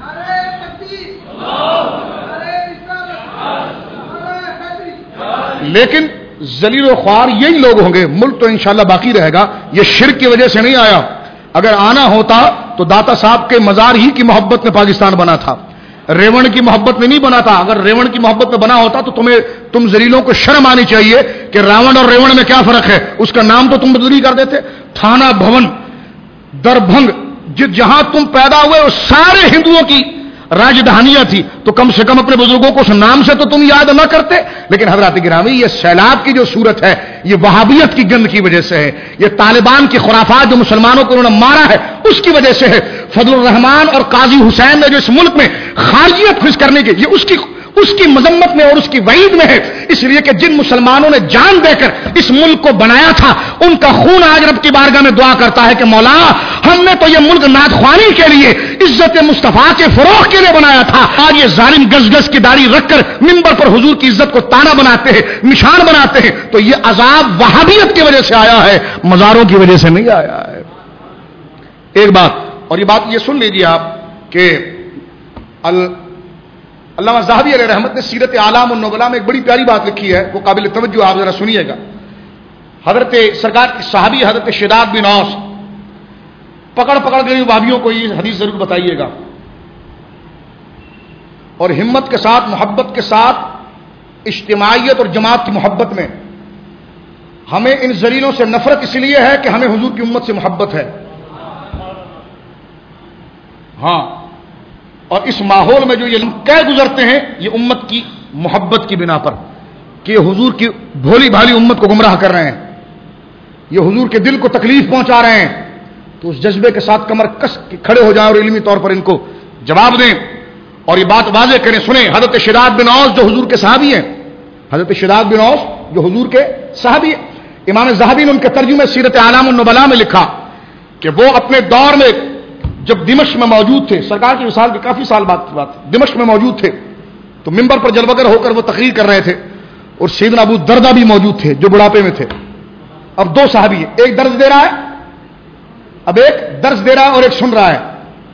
لیکن ذلیل و خوار یہی لوگ ہوں گے، ملک تو انشاءاللہ باقی رہے گا، یہ شرک کی وجہ سے نہیں آیا، اگر آنا ہوتا تو داتا صاحب کے مزار ہی کی محبت میں پاکستان بنا تھا، ریوڑ کی محبت میں نہیں بنا تھا. اگر ریوڑ کی محبت میں بنا ہوتا تو تم ذلیلوں کو شرم آنی چاہیے کہ راون اور ریوڑ میں کیا فرق ہے. اس کا نام تو تم بدلی کر دیتے. تھانہ بھون دربھنگ جہاں تم پیدا ہوئے وہ سارے ہندوؤں کی راجدھانیاں تھی, تو کم سے کم اپنے بزرگوں کو اس نام سے تو تم یاد نہ کرتے. لیکن حضرات گرامی, یہ سیلاب کی جو صورت ہے یہ وہابیت کی گند کی وجہ سے ہے. یہ طالبان کی خرافات جو مسلمانوں کو انہوں نے مارا ہے اس کی وجہ سے ہے. فضل الرحمان اور قاضی حسین نے جو اس ملک میں خارجیت خوش کرنے کی, یہ اس کی مذمت میں اور اس کی وعید میں ہے. اس لیے کہ جن مسلمانوں نے جان دے کر اس ملک کو بنایا تھا ان کا خون آج رب کی بارگاہ میں دعا کرتا ہے کہ مولا ہم نے تو یہ ملک نعت خوانی کے لیے, عزت مصطفیٰ کے فروغ کے لیے بنایا تھا. آج یہ ظالم گز گز کی داڑھی رکھ کر منبر پر حضور کی عزت کو تانا بناتے ہیں, نشان بناتے ہیں, تو یہ عذاب وہابیت کی وجہ سے آیا ہے, مزاروں کی وجہ سے نہیں آیا ہے. ایک بات, اور یہ بات یہ سن لیجیے آپ کہ علامہ ذہبی علیہ رحمت نے سیرت اعلام النبلاء میں ایک بڑی پیاری بات لکھی ہے, وہ قابل توجہ, آپ ذرا سنیے گا. حضرت سرکار کی صحابی حضرت شداد بن اوس پکڑ کے وہابیوں کو یہ حدیث ضرور بتائیے گا, اور ہمت کے ساتھ, محبت کے ساتھ, اجتماعیت اور جماعت کی محبت میں ہمیں ان ذلیلوں سے نفرت اس لیے ہے کہ ہمیں حضور کی امت سے محبت ہے. ہاں, اور اس ماحول میں جو یہ کہہ گزرتے ہیں یہ امت کی محبت کی بنا پر کہ حضور کی بھولی بھالی امت کو گمراہ کر رہے ہیں, یہ حضور کے دل کو تکلیف پہنچا رہے ہیں, تو اس جذبے کے ساتھ کمر کس کے کھڑے ہو جائیں اور علمی طور پر ان کو جواب دیں اور یہ بات واضح کریں. سنیں, حضرت شداد بن اوس جو حضور کے صحابی ہیں, حضرت شداد بن اوس جو حضور کے صحابی ہیں, امام ذہبی نے ان کے ترجمے سیرت اعلام النبلاء میں لکھا کہ وہ اپنے دور میں جب دمشق میں موجود تھے, سرکار کی وصال کے کافی سال بعد کی بات, دمشق میں موجود تھے تو منبر پر جلوگر ہو کر وہ تقریر کر رہے تھے, اور سیدنا ابو دردہ بھی موجود تھے جو بڑھاپے میں تھے. اب دو صحابی ہیں, ایک درس دے رہا ہے, اب ایک درس دے رہا ہے اور ایک سن رہا ہے.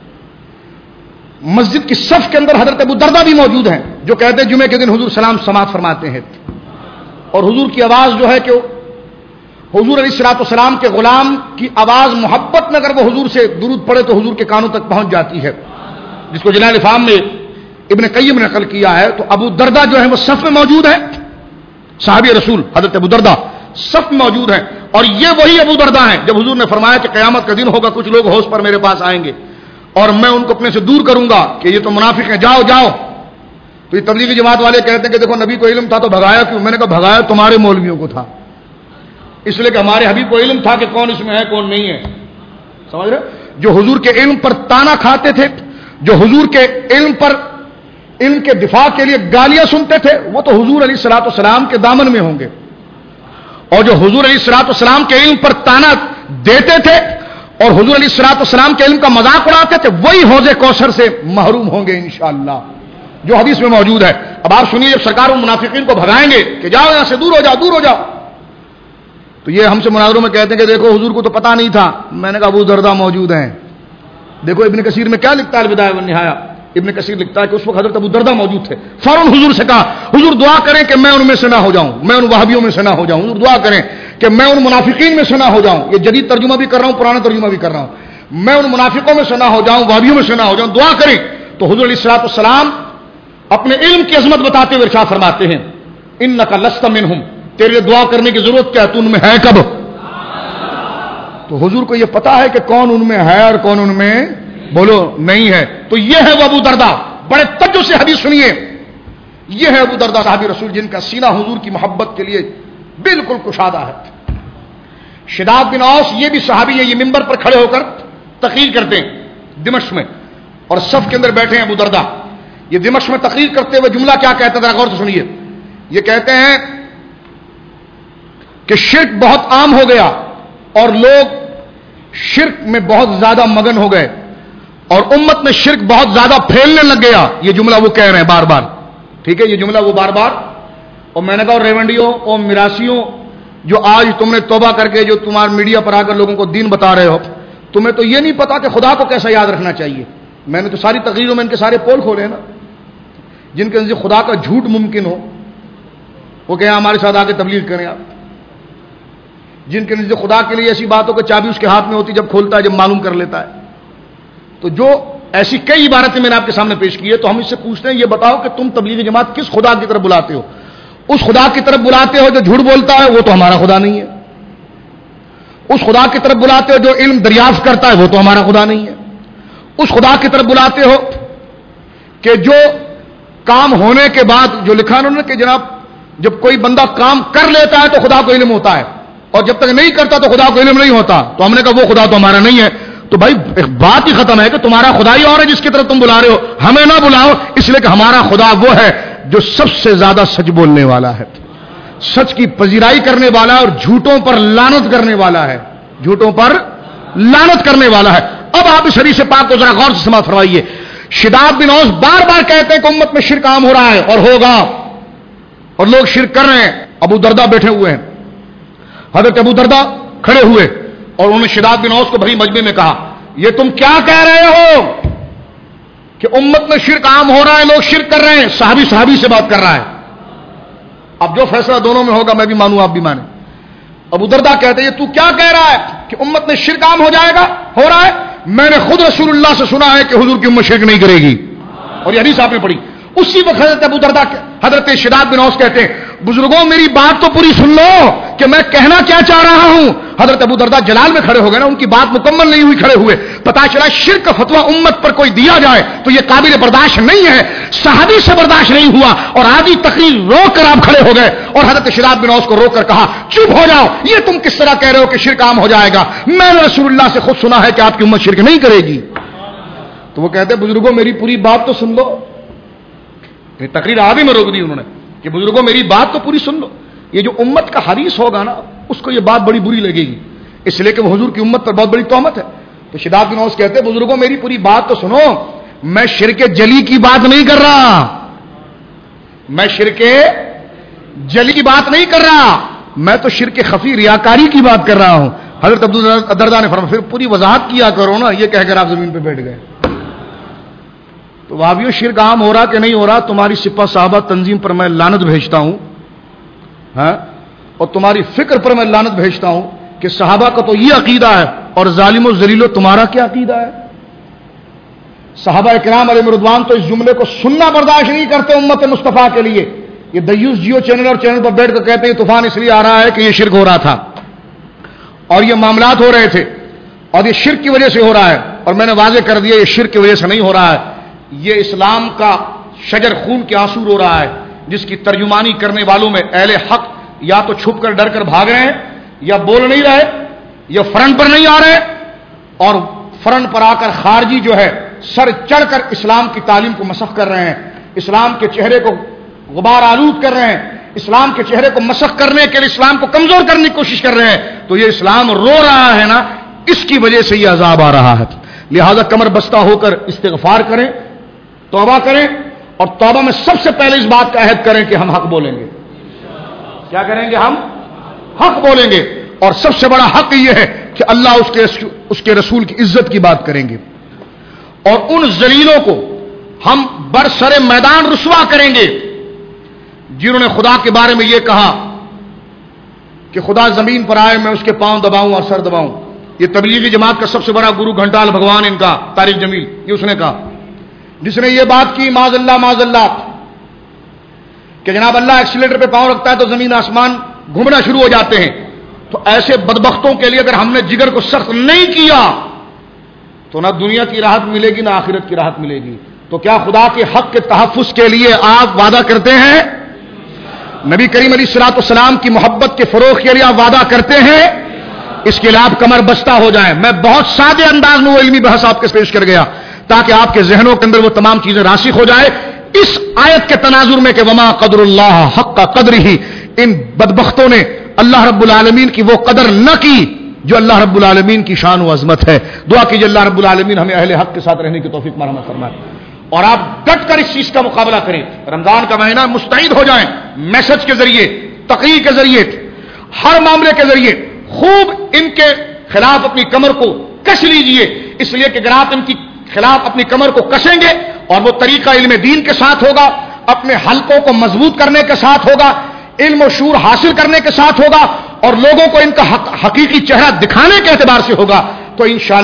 مسجد کی صف کے اندر حضرت ابو دردہ بھی موجود ہیں جو کہتے ہیں جمعے کے دن حضور سلام سماعت فرماتے ہیں, اور حضور کی آواز جو ہے کہ حضور علیہ الصلوۃ والسلام کے غلام کی آواز محبت میں اگر وہ حضور سے درود پڑے تو حضور کے کانوں تک پہنچ جاتی ہے, جس کو جلال افہام میں ابن قیم نے نقل کیا ہے. تو ابو دردہ جو ہے وہ صف میں موجود ہے, صحابی رسول حضرت ابو دردہ صف میں موجود ہیں, اور یہ وہی ابو دردہ ہیں جب حضور نے فرمایا کہ قیامت کا دن ہوگا, کچھ لوگ ہوش پر میرے پاس آئیں گے اور میں ان کو اپنے سے دور کروں گا کہ یہ تو منافق ہیں, جاؤ جاؤ. تو یہ تبلیغی جماعت والے کہتے ہیں کہ دیکھو نبی کو علم تھا تو بھگایا کیوں؟ میں نے کہا بھگایا تمہارے مولویوں کو تھا, اس لیے کہ ہمارے حبیب کو علم تھا کہ کون اس میں ہے کون نہیں ہے. سمجھ رہے؟ جو حضور کے علم پر تانا کھاتے تھے, جو حضور کے علم کے دفاع کے لیے گالیاں سنتے تھے, وہ تو حضور علیہ الصلوۃ والسلام کے دامن میں ہوں گے, اور جو حضور علیہ الصلوۃ والسلام کے علم پر تانا دیتے تھے اور حضور علیہ الصلوۃ والسلام کے علم کا مذاق اڑاتے تھے, وہی حوض کوثر سے محروم ہوں گے انشاءاللہ, جو حدیث میں موجود ہے. اب آپ سنیے, جب سرکار منافقین کو بھگائیں گے کہ جاؤ یہاں سے, دور ہو جاؤ, دور ہو جاؤ, تو یہ ہم سے مناظروں میں کہتے ہیں کہ دیکھو حضور کو تو پتہ نہیں تھا. میں نے کہا ابو دردہ موجود ہیں. دیکھو ابن کثیر میں کیا لکھتا ہے البدایہ والنہایہ, ابن کثیر لکھتا ہے کہ اس وقت حضرت ابو دردہ موجود تھے. فوراً حضور سے کہا حضور دعا کریں کہ میں ان میں سے نہ ہو جاؤں, میں ان وہابیوں میں سے نہ ہو جاؤں, حضور دعا کریں کہ میں ان منافقین میں سے نہ ہو جاؤں. یہ جدید ترجمہ بھی کر رہا ہوں, پرانا ترجمہ بھی کر رہا ہوں, میں ان منافقوں میں سے نہ ہو جاؤں, وہابیوں میں سے نہ ہو جاؤں, دعا کریں. تو حضور علیہ الصلوۃ والسلام اپنے علم کی عظمت بتاتے ہوئے ارشاد فرماتے ہیں انک لست منہم, تیرے لیے دعا کرنے کی ضرورت کیا ہے, تو ان میں ہے کب؟ تو حضور کو یہ پتا ہے کہ کون ان میں ہے اور کون ان میں بولو نہیں ہے. تو یہ ہے وہ ابو دردہ, بڑے توجہ سے حدیث سنیے, یہ ہے ابو دردہ صحابی رسول جن کا سینہ حضور کی محبت کے لیے بالکل کشادہ ہے. شداد بن اوس یہ بھی صحابی ہے, یہ منبر پر کھڑے ہو کر تقریر کرتے ہیں دمشق میں, اور صف کے اندر بیٹھے ہیں ابو دردہ. یہ دمشق میں تقریر کرتے ہوئے جملہ کیا کہتے ہیں, غور سے سنیے. یہ کہتے ہیں کہ شرک بہت عام ہو گیا اور لوگ شرک میں بہت زیادہ مگن ہو گئے اور امت میں شرک بہت زیادہ پھیلنے لگ گیا. یہ جملہ وہ کہہ رہے ہیں بار بار, ٹھیک ہے, یہ جملہ وہ بار بار. اور میں نے کہا ریونڈیوں اور میراسیوں جو آج تم نے توبہ کر کے جو تمہارے میڈیا پر آ کر لوگوں کو دین بتا رہے ہو, تمہیں تو یہ نہیں پتا کہ خدا کو کیسا یاد رکھنا چاہیے. میں نے تو ساری تقریروں میں ان کے سارے پول کھولے ہیں نا, جن کے نزدیک خدا کا جھوٹ ممکن ہو وہ کہ ہمارے ساتھ آ کے تبلیغ کریں آپ. جن کے نزدیک خدا کے لیے ایسی بات ہو کہ چابی اس کے ہاتھ میں ہوتی جب کھولتا ہے, جب معلوم کر لیتا ہے. تو جو ایسی کئی عبارتیں میں نے آپ کے سامنے پیش کی ہے. تو ہم اس سے پوچھتے ہیں یہ بتاؤ کہ تم تبلیغی جماعت کس خدا کی طرف بلاتے ہو؟ اس خدا کی طرف بلاتے ہو جو جھوٹ بولتا ہے، وہ تو ہمارا خدا نہیں ہے. اس خدا کی طرف بلاتے ہو جو علم دریافت کرتا ہے، وہ تو ہمارا خدا نہیں ہے. اس خدا کی طرف بلاتے ہو کہ جو کام ہونے کے بعد جو لکھا انہوں نے کہ جناب جب کوئی بندہ کام کر لیتا ہے تو خدا کو علم ہوتا ہے، اور جب تک نہیں کرتا تو خدا کو علم نہیں ہوتا. تو ہم نے کہا وہ خدا تو ہمارا نہیں ہے. تو بھائی ایک بات ہی ختم ہے کہ تمہارا خدا ہی اور ہے جس کی طرف تم بلا رہے ہو، ہمیں نہ بلاؤ، اس لیے کہ ہمارا خدا وہ ہے جو سب سے زیادہ سچ بولنے والا ہے، سچ کی پذیرائی کرنے والا اور جھوٹوں پر لعنت کرنے والا ہے، جھوٹوں پر لعنت کرنے والا ہے. اب آپ اس حدیث پاک کو ذرا غور سے سماعت فرمائیے. شداد بن اوس بار بار کہتے ہیں کہ امت میں شرک عام ہو رہا ہے اور ہوگا، اور لوگ شرک کر رہے ہیں. ابو دردہ بیٹھے ہوئے ہیں، حضرت ابو دردہ کھڑے ہوئے اور انہوں نے شداد بن اوس کو بھری مجمع میں کہا یہ تم کیا کہہ رہے ہو کہ امت میں شرک عام ہو رہا ہے، لوگ شرک کر رہے ہیں. صحابی سے بات کر رہا ہے. اب جو فیصلہ دونوں میں ہوگا میں بھی مانوں آپ بھی مانیں. ابو دردہ کہتے ہیں یہ تو کیا کہہ رہا ہے کہ امت میں شرک عام ہو جائے گا، ہو رہا ہے؟ میں نے خود رسول اللہ سے سنا ہے کہ حضور کی امت شرک نہیں کرے گی، اور یہ حدیث آپ نے پڑھی. اسی وقت حضرت ابو دردہ حضرت شداد بن اوس کہتے ہیں بزرگوں میری بات تو پوری سن لو کہ میں کہنا کیا چاہ رہا ہوں. حضرت ابو دردہ جلال میں کھڑے ہو گئے نا، ان کی بات مکمل نہیں ہوئی، کھڑے ہوئے. پتا چلا شرک کا فتویٰ امت پر کوئی دیا جائے تو یہ قابل برداشت نہیں ہے. صحابی سے برداشت نہیں ہوا اور آدھی تقریر روک کر آپ کھڑے ہو گئے اور حضرت شداد بن اوس کو روک کر کہا چپ ہو جاؤ، یہ تم کس طرح کہہ رہے ہو کہ شرک عام ہو جائے گا؟ میں نے رسول اللہ سے خود سنا ہے کہ آپ کی امت شرک نہیں کرے گی. تو وہ کہتے ہیں بزرگوں میری پوری بات تو سن لو. تقریر آدھی میں روک دی انہوں نے کہ بزرگوں میری بات تو پوری سن لو. یہ جو امت کا حریص ہوگا نا اس کو یہ بات بڑی بری لگے گی، اس لیے کہ وہ حضور کی امت پر بہت بڑی تہمت ہے. تو شداد بن اوس کہتے ہیں بزرگوں میری پوری بات تو سنو، میں شرک جلی کی بات نہیں کر رہا، میں شرک جلی کی بات نہیں کر رہا، میں تو شرک خفی ریاکاری کی بات کر رہا ہوں. حضرت ابو دردہ نے فرمایا پھر پوری وضاحت کیا کرو نا، یہ کہہ کر آپ زمین پہ بیٹھ گئے. تو وہابیوں شرک عام ہو رہا کہ نہیں ہو رہا، تمہاری سپہ صحابہ تنظیم پر میں لعنت بھیجتا ہوں، ہاں، اور تمہاری فکر پر میں لعنت بھیجتا ہوں کہ صحابہ کا تو یہ عقیدہ ہے اور ظالم و ذلیل تمہارا کیا عقیدہ ہے. صحابہ کرام علیہ رضوان تو اس جملے کو سننا برداشت نہیں کرتے امت مصطفیٰ کے لیے. یہ دیوس جیو چینل اور چینل پر بیٹھ کر کہتے ہیں طوفان اس لیے آ رہا ہے کہ یہ شرک ہو رہا تھا اور یہ معاملات ہو رہے تھے اور یہ شرک کی وجہ سے ہو رہا ہے. اور میں نے واضح کر دیا یہ شرک کی وجہ سے نہیں ہو رہا ہے، یہ اسلام کا شجر خون کے آنسو رو رہا ہے جس کی ترجمانی کرنے والوں میں اہل حق یا تو چھپ کر ڈر کر بھاگ رہے ہیں یا بول نہیں رہے یا فرنٹ پر نہیں آ رہے، اور فرنٹ پر آ کر خارجی جو ہے سر چڑھ کر اسلام کی تعلیم کو مسخ کر رہے ہیں، اسلام کے چہرے کو غبار آلود کر رہے ہیں، اسلام کے چہرے کو مسخ کرنے کے لیے اسلام کو کمزور کرنے کی کوشش کر رہے ہیں. تو یہ اسلام رو رہا ہے نا، اس کی وجہ سے یہ عذاب آ رہا ہے. لہذا کمر بستہ ہو کر استغفار کریں، توبہ کریں، اور توبہ میں سب سے پہلے اس بات کا عہد کریں کہ ہم حق بولیں گے. کیا کریں گے؟ ہم حق بولیں گے. اور سب سے بڑا حق یہ ہے کہ اللہ اس کے رسول کی عزت کی بات کریں گے، اور ان ذلیلوں کو ہم برسر میدان رسوا کریں گے جنہوں نے خدا کے بارے میں یہ کہا کہ خدا زمین پر آئے میں اس کے پاؤں دباؤں اور سر دباؤں. یہ تبلیغی جماعت کا سب سے بڑا گرو گھنٹال بھگوان ان کا طارق جمیل، یہ اس نے کہا، جس نے یہ بات کی معاذ اللہ کہ جناب اللہ ایکسیلیٹر پہ پاؤں رکھتا ہے تو زمین آسمان گھومنا شروع ہو جاتے ہیں. تو ایسے بدبختوں کے لیے اگر ہم نے جگر کو سخت نہیں کیا تو نہ دنیا کی راحت ملے گی نہ آخرت کی راحت ملے گی. تو کیا خدا کے حق کے تحفظ کے لیے آپ وعدہ کرتے ہیں؟ نبی کریم علیہ الصلوۃ والسلام کی محبت کے فروغ کے لیے آپ وعدہ کرتے ہیں؟ اس کے لیے آپ کمر بستہ ہو جائیں. میں بہت سادے انداز میں وہ علمی بحث آپ کے پیش کر گیا تاکہ آپ کے ذہنوں کے اندر وہ تمام چیزیں راسخ ہو جائے. اس آیت کے تناظر میں کہ وما قدر اللہ حق قدر ہی، ان بدبختوں نے اللہ رب العالمین کی وہ قدر نہ کی جو اللہ رب العالمین کی شان و عظمت ہے. دعا کیجیے اللہ رب العالمین ہمیں اہل حق کے ساتھ رہنے کی توفیق مرحمت فرمائے، اور آپ ڈٹ کر اس چیز کا مقابلہ کریں. رمضان کا مہینہ مستعد ہو جائیں، میسج کے ذریعے، تقریر کے ذریعے، ہر معاملے کے ذریعے خوب ان کے خلاف اپنی کمر کو کس لیجئے. اس لیے کہ اگر آپ ان کی خلاف اپنی کمر کو کسیں گے اور وہ طریقہ علم دین کے ساتھ ہوگا، اپنے حلقوں کو مضبوط کرنے کے ساتھ ہوگا، علم و شعور حاصل کرنے کے ساتھ ہوگا، اور لوگوں کو ان کا حقیقی چہرہ دکھانے کے اعتبار سے ہوگا، تو انشاءاللہ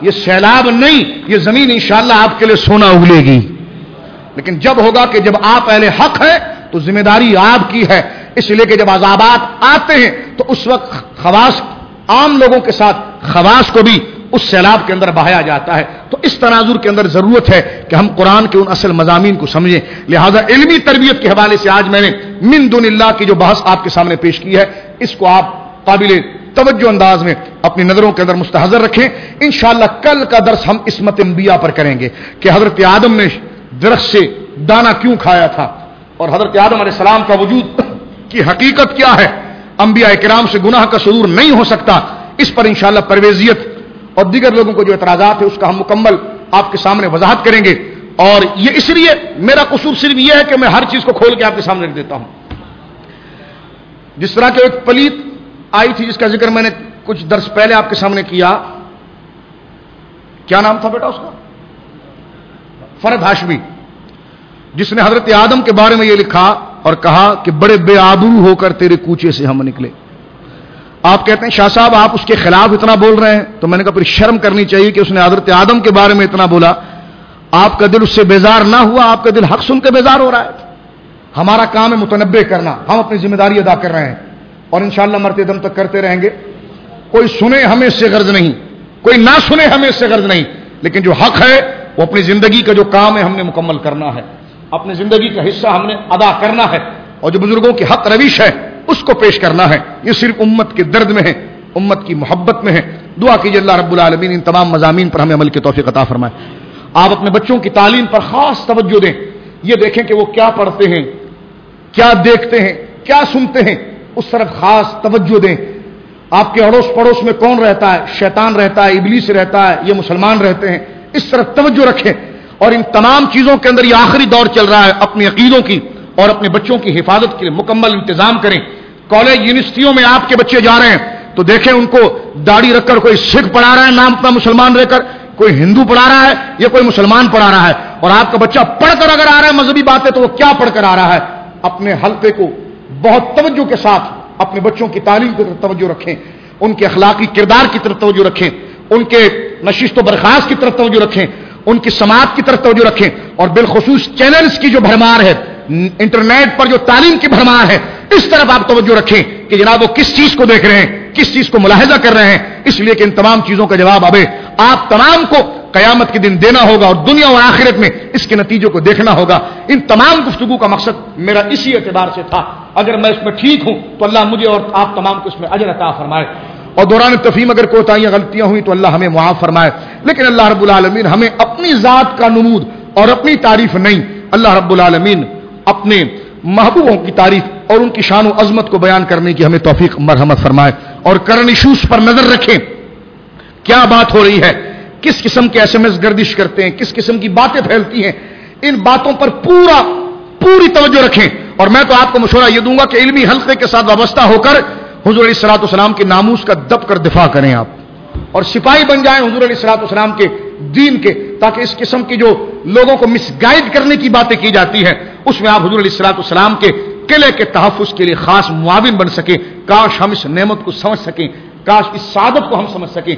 یہ سیلاب نہیں، یہ زمین انشاءاللہ آپ کے لیے سونا اگلے گی. لیکن جب ہوگا کہ جب آپ اہل حق ہیں تو ذمہ داری آپ کی ہے. اس لیے کہ جب عذابات آتے ہیں تو اس وقت خواص عام لوگوں کے ساتھ خواص کو بھی اس سیلاب کے اندر بہایا جاتا ہے. تو اس تناظر کے اندر ضرورت ہے کہ ہم قرآن کے ان اصل مضامین کو سمجھیں. لہذا علمی تربیت کے حوالے سے آج میں نے من دون اللہ کی جو بحث آپ کے سامنے پیش کی ہے، اس کو آپ قابل توجہ انداز میں اپنی نظروں کے اندر مستحضر رکھیں. انشاءاللہ کل کا درس ہم عصمت انبیاء پر کریں گے کہ حضرت آدم نے درخت سے دانہ کیوں کھایا تھا اور حضرت آدم علیہ السلام کا وجود کی حقیقت کیا ہے. انبیاء کرام سے گناہ کا صدور نہیں ہو سکتا. اس پر انشاءاللہ پرویزیت اور دیگر لوگوں کو جو اعتراضات ہے اس کا ہم مکمل آپ کے سامنے وضاحت کریں گے. اور یہ اس لیے میرا قصور صرف یہ ہے کہ میں ہر چیز کو کھول کے آپ کے سامنے رکھ دیتا ہوں. جس طرح کہ ایک پلیت آئی تھی جس کا ذکر میں نے کچھ درس پہلے آپ کے سامنے کیا، کیا نام تھا بیٹا اس کا؟ فرد ہاشمی، جس نے حضرت آدم کے بارے میں یہ لکھا اور کہا کہ بڑے بے آبرو ہو کر تیرے کوچے سے ہم نکلے. آپ کہتے ہیں شاہ صاحب آپ اس کے خلاف اتنا بول رہے ہیں، تو میں نے کہا پھر شرم کرنی چاہیے کہ اس نے حضرت آدم کے بارے میں اتنا بولا. آپ کا دل اس سے بیزار نہ ہوا؟ آپ کا دل حق سن کے بیزار ہو رہا ہے. ہمارا کام ہے متنبع کرنا، ہم اپنی ذمہ داری ادا کر رہے ہیں اور انشاءاللہ مرتے دم تک کرتے رہیں گے. کوئی سنے ہمیں اس سے غرض نہیں، کوئی نہ سنے ہمیں اس سے غرض نہیں، لیکن جو حق ہے وہ اپنی زندگی کا جو کام ہے ہم نے مکمل کرنا ہے، اپنی زندگی کا حصہ ہم نے ادا کرنا ہے اور جو بزرگوں کی حق روش ہے اس کو پیش کرنا ہے. یہ صرف امت کے درد میں ہے، امت کی محبت میں ہے. دعا کیجیے اللہ رب العالمین ان تمام مضامین پر ہمیں عمل کی توفیق عطا فرمائے. آپ اپنے بچوں کی تعلیم پر خاص توجہ دیں. یہ دیکھیں کہ وہ کیا پڑھتے ہیں، کیا دیکھتے ہیں، کیا سنتے ہیں، اس طرف خاص توجہ دیں. آپ کے اڑوس پڑوس میں کون رہتا ہے؟ شیطان رہتا ہے، ابلیس رہتا ہے، یہ مسلمان رہتے ہیں. اس طرف توجہ رکھیں. اور ان تمام چیزوں کے اندر یہ آخری دور چل رہا ہے، اپنی عقیدوں کی اور اپنے بچوں کی حفاظت کے لیے مکمل انتظام کریں. کالج یونیورسٹیوں میں آپ کے بچے جا رہے ہیں تو دیکھیں ان کو داڑھی رکھ کر کوئی سکھ پڑھا رہا ہے نام اپنا مسلمان رہ کر، کوئی ہندو پڑھا رہا ہے یا کوئی مسلمان پڑھا رہا ہے. اور آپ کا بچہ پڑھ کر اگر آ رہا ہے مذہبی باتیں تو وہ کیا پڑھ کر آ رہا ہے. اپنے حلقے کو بہت توجہ کے ساتھ اپنے بچوں کی تعلیم کی طرف توجہ رکھیں، ان کے اخلاقی کردار کی طرف توجہ رکھیں، ان کے نشست و برخاست کی طرف توجہ رکھیں، ان کی سماعت کی طرف توجہ رکھیں. اور بالخصوص چینلز کی جو بھرمار ہے، انٹرنیٹ پر جو تعلیم کی بھرمار ہے، اس طرف آپ توجہ رکھیں کہ جناب وہ کس چیز کو دیکھ رہے ہیں، کس چیز کو ملاحظہ کر رہے ہیں. اس لیے کہ ان تمام چیزوں کا جواب ابے آپ تمام کو قیامت کے دن دینا ہوگا اور دنیا اور آخرت میں اس کے نتیجوں کو دیکھنا ہوگا. ان تمام گفتگو کا مقصد میرا اسی اعتبار سے تھا. اگر میں اس میں ٹھیک ہوں تو اللہ مجھے اور آپ تمام کو اس میں اجر عطا فرمائے، اور دوران تفہیم اگر کوتاہیاں غلطیاں ہوئی تو اللہ ہمیں معاف فرمائے. لیکن اللہ رب العالمین ہمیں اپنی ذات کا نمود اور اپنی تعریف نہیں، اللہ رب العالمین اپنے محبوبوں کی تعریف اور ان کی شان و عظمت کو بیان کرنے کی ہمیں توفیق مرحمت فرمائے. اور کرنیشوس پر نظر رکھیں، کیا بات ہو رہی ہے، کس قسم کے ایس ایم ایس گردش کرتے ہیں، کس قسم کی باتیں پھیلتی ہیں. ان باتوں پر پوری توجہ رکھیں. اور میں تو آپ کو مشورہ یہ دوں گا کہ علمی حلقے کے ساتھ وابستہ ہو کر حضور علیہ الصلوۃ والسلام کے ناموس کا دب کر دفاع کریں آپ، اور سپاہی بن جائیں حضور علیہ الصلوۃ والسلام کے دین کے، تاکہ اس قسم کی جو لوگوں کو مس گائیڈ کرنے کی باتیں کی جاتی ہیں اس میں آپ حضور علیہ الصلوۃ والسلام کے قلعے کے تحفظ کے لیے خاص معاون بن سکیں. کاش ہم اس نعمت کو سمجھ سکیں، کاش اس سعادت کو ہم سمجھ سکیں،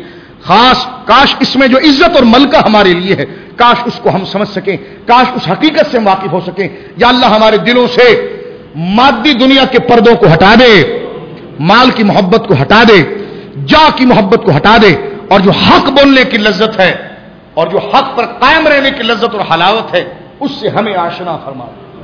کاش اس میں جو عزت اور ملکہ ہمارے لیے ہے کاش اس کو ہم سمجھ سکیں، کاش اس حقیقت سے واقف ہو سکیں. یا اللہ ہمارے دلوں سے مادی دنیا کے پردوں کو ہٹا دے، مال کی محبت کو ہٹا دے، جا کی محبت کو ہٹا دے، اور جو حق بولنے کی لذت ہے اور جو حق پر قائم رہنے کی لذت اور حلاوت ہے اس سے ہمیں آشنا فرما،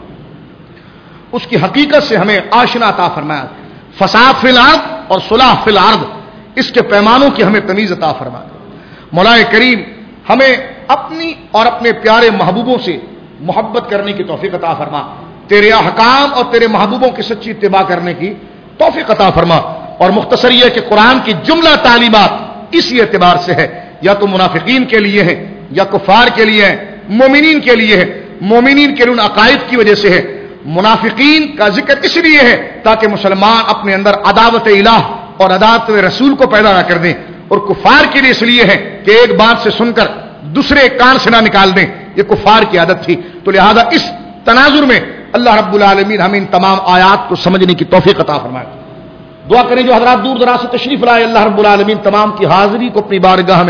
اس کی حقیقت سے ہمیں آشنا عطا فرمایا. فساد فی الارض اور صلاح فی الارض، اس کے پیمانوں کی ہمیں تمیز عطا فرما. مولا کریم ہمیں اپنی اور اپنے پیارے محبوبوں سے محبت کرنے کی توفیق عطا فرما، تیرے احکام اور تیرے محبوبوں کی سچی اتباع کرنے کی توفیق عطا فرما. اور مختصر یہ کہ قرآن کی جملہ تعلیمات اسی اعتبار سے ہے، یا تو منافقین کے لیے ہے یا کفار کے لیے ہے، مومنین کے لیے ہے. مومنین کے لیے ان عقائد کی وجہ سے ہے، منافقین کا ذکر اس لیے ہے تاکہ مسلمان اپنے اندر عداوت الہ اور عداوت رسول کو پیدا نہ کر دیں، اور کفار کے لیے اس لیے ہے کہ ایک بات سے سن کر دوسرے کان سے نہ نکال دیں، یہ کفار کی عادت تھی. تو لہذا اس تناظر میں اللہ رب العالمین ہمیں ان تمام آیات کو سمجھنے کی توفیق عطا فرمائے. دعا کریں جو حضرات دور دراز سے تشریف لائے، اللہ رب العالمین تمام کی حاضری کو اپنی بارگاہ میں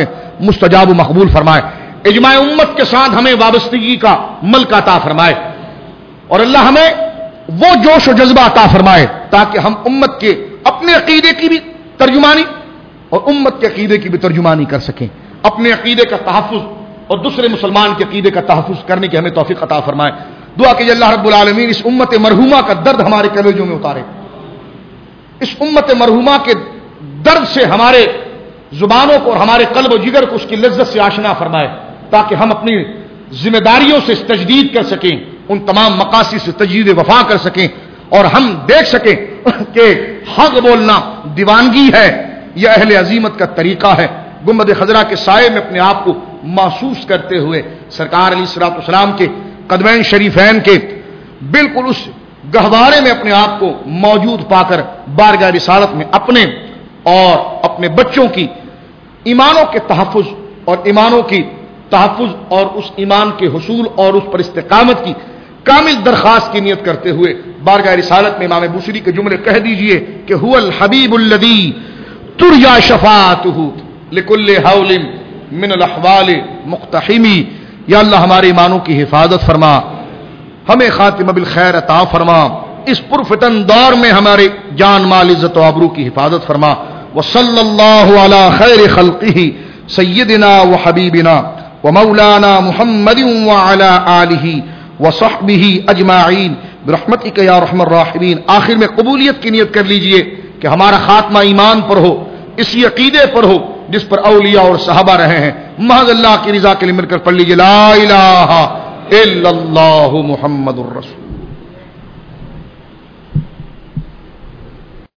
مستجاب و مقبول فرمائے، اجماع امت کے ساتھ ہمیں وابستگی کا ملک عطا فرمائے، اور اللہ ہمیں وہ جوش و جذبہ عطا فرمائے تاکہ ہم امت کے اپنے عقیدے کی بھی ترجمانی اور امت کے عقیدے کی بھی ترجمانی کر سکیں، اپنے عقیدے کا تحفظ اور دوسرے مسلمان کے عقیدے کا تحفظ کرنے کی ہمیں توفیق عطا فرمائے۔ دعا کہ اللہ رب العالمین اس امت مرحومہ کا درد ہمارے کلیجوں میں اتارے، اس امت مرحومہ کے درد سے ہمارے زبانوں کو اور ہمارے قلب و جگر کو اس کی لذت سے آشنا فرمائے، تاکہ ہم اپنی ذمہ داریوں سے تجدید کر سکیں، ان تمام مقاصد سے تجدید وفا کر سکیں، اور ہم دیکھ سکیں کہ حق بولنا دیوانگی ہے، یہ اہل عزیمت کا طریقہ ہے۔ گنبد خضرا کے سائے میں اپنے آپ کو محسوس کرتے ہوئے سرکار علیہ الصلوۃ والسلام کے قدمین شریفین کے بالکل اس گہوارے میں اپنے آپ کو موجود پا کر بارگاہ رسالت میں اپنے اور اپنے بچوں کی ایمانوں کے تحفظ اور ایمانوں کی تحفظ اور اس ایمان کے حصول اور اس پر استقامت کی کامل درخواست کی نیت کرتے ہوئے بارگاہ رسالت میں امام بوصیری کے جملے کہہ دیجئے کہ هو الحبیب الذی ترجى شفاعته لكل حول من الاحوال مقتحمی۔ یا اللہ ہمارے ایمانوں کی حفاظت فرما، ہمیں خاتمہ بالخیر عطا فرما، اس پرفتن دور میں ہمارے جان مال عزت و آبرو کی حفاظت فرما۔ وصلی اللہ علی خیر خلقہ سیدنا و حبیبنا و مولانا محمد وعلی آلہ وصحبہ اجمعین برحمتک یا ارحم الراحمین۔ آخر میں قبولیت کی نیت کر لیجئے کہ ہمارا خاتمہ ایمان پر ہو، اسی عقیدے پر ہو جس پر اولیاء اور صحابہ رہے ہیں۔ محض اللہ کی رضا کے لیے مل کر پڑھ لیجئے لا الہ الا اللہ محمد الرسول۔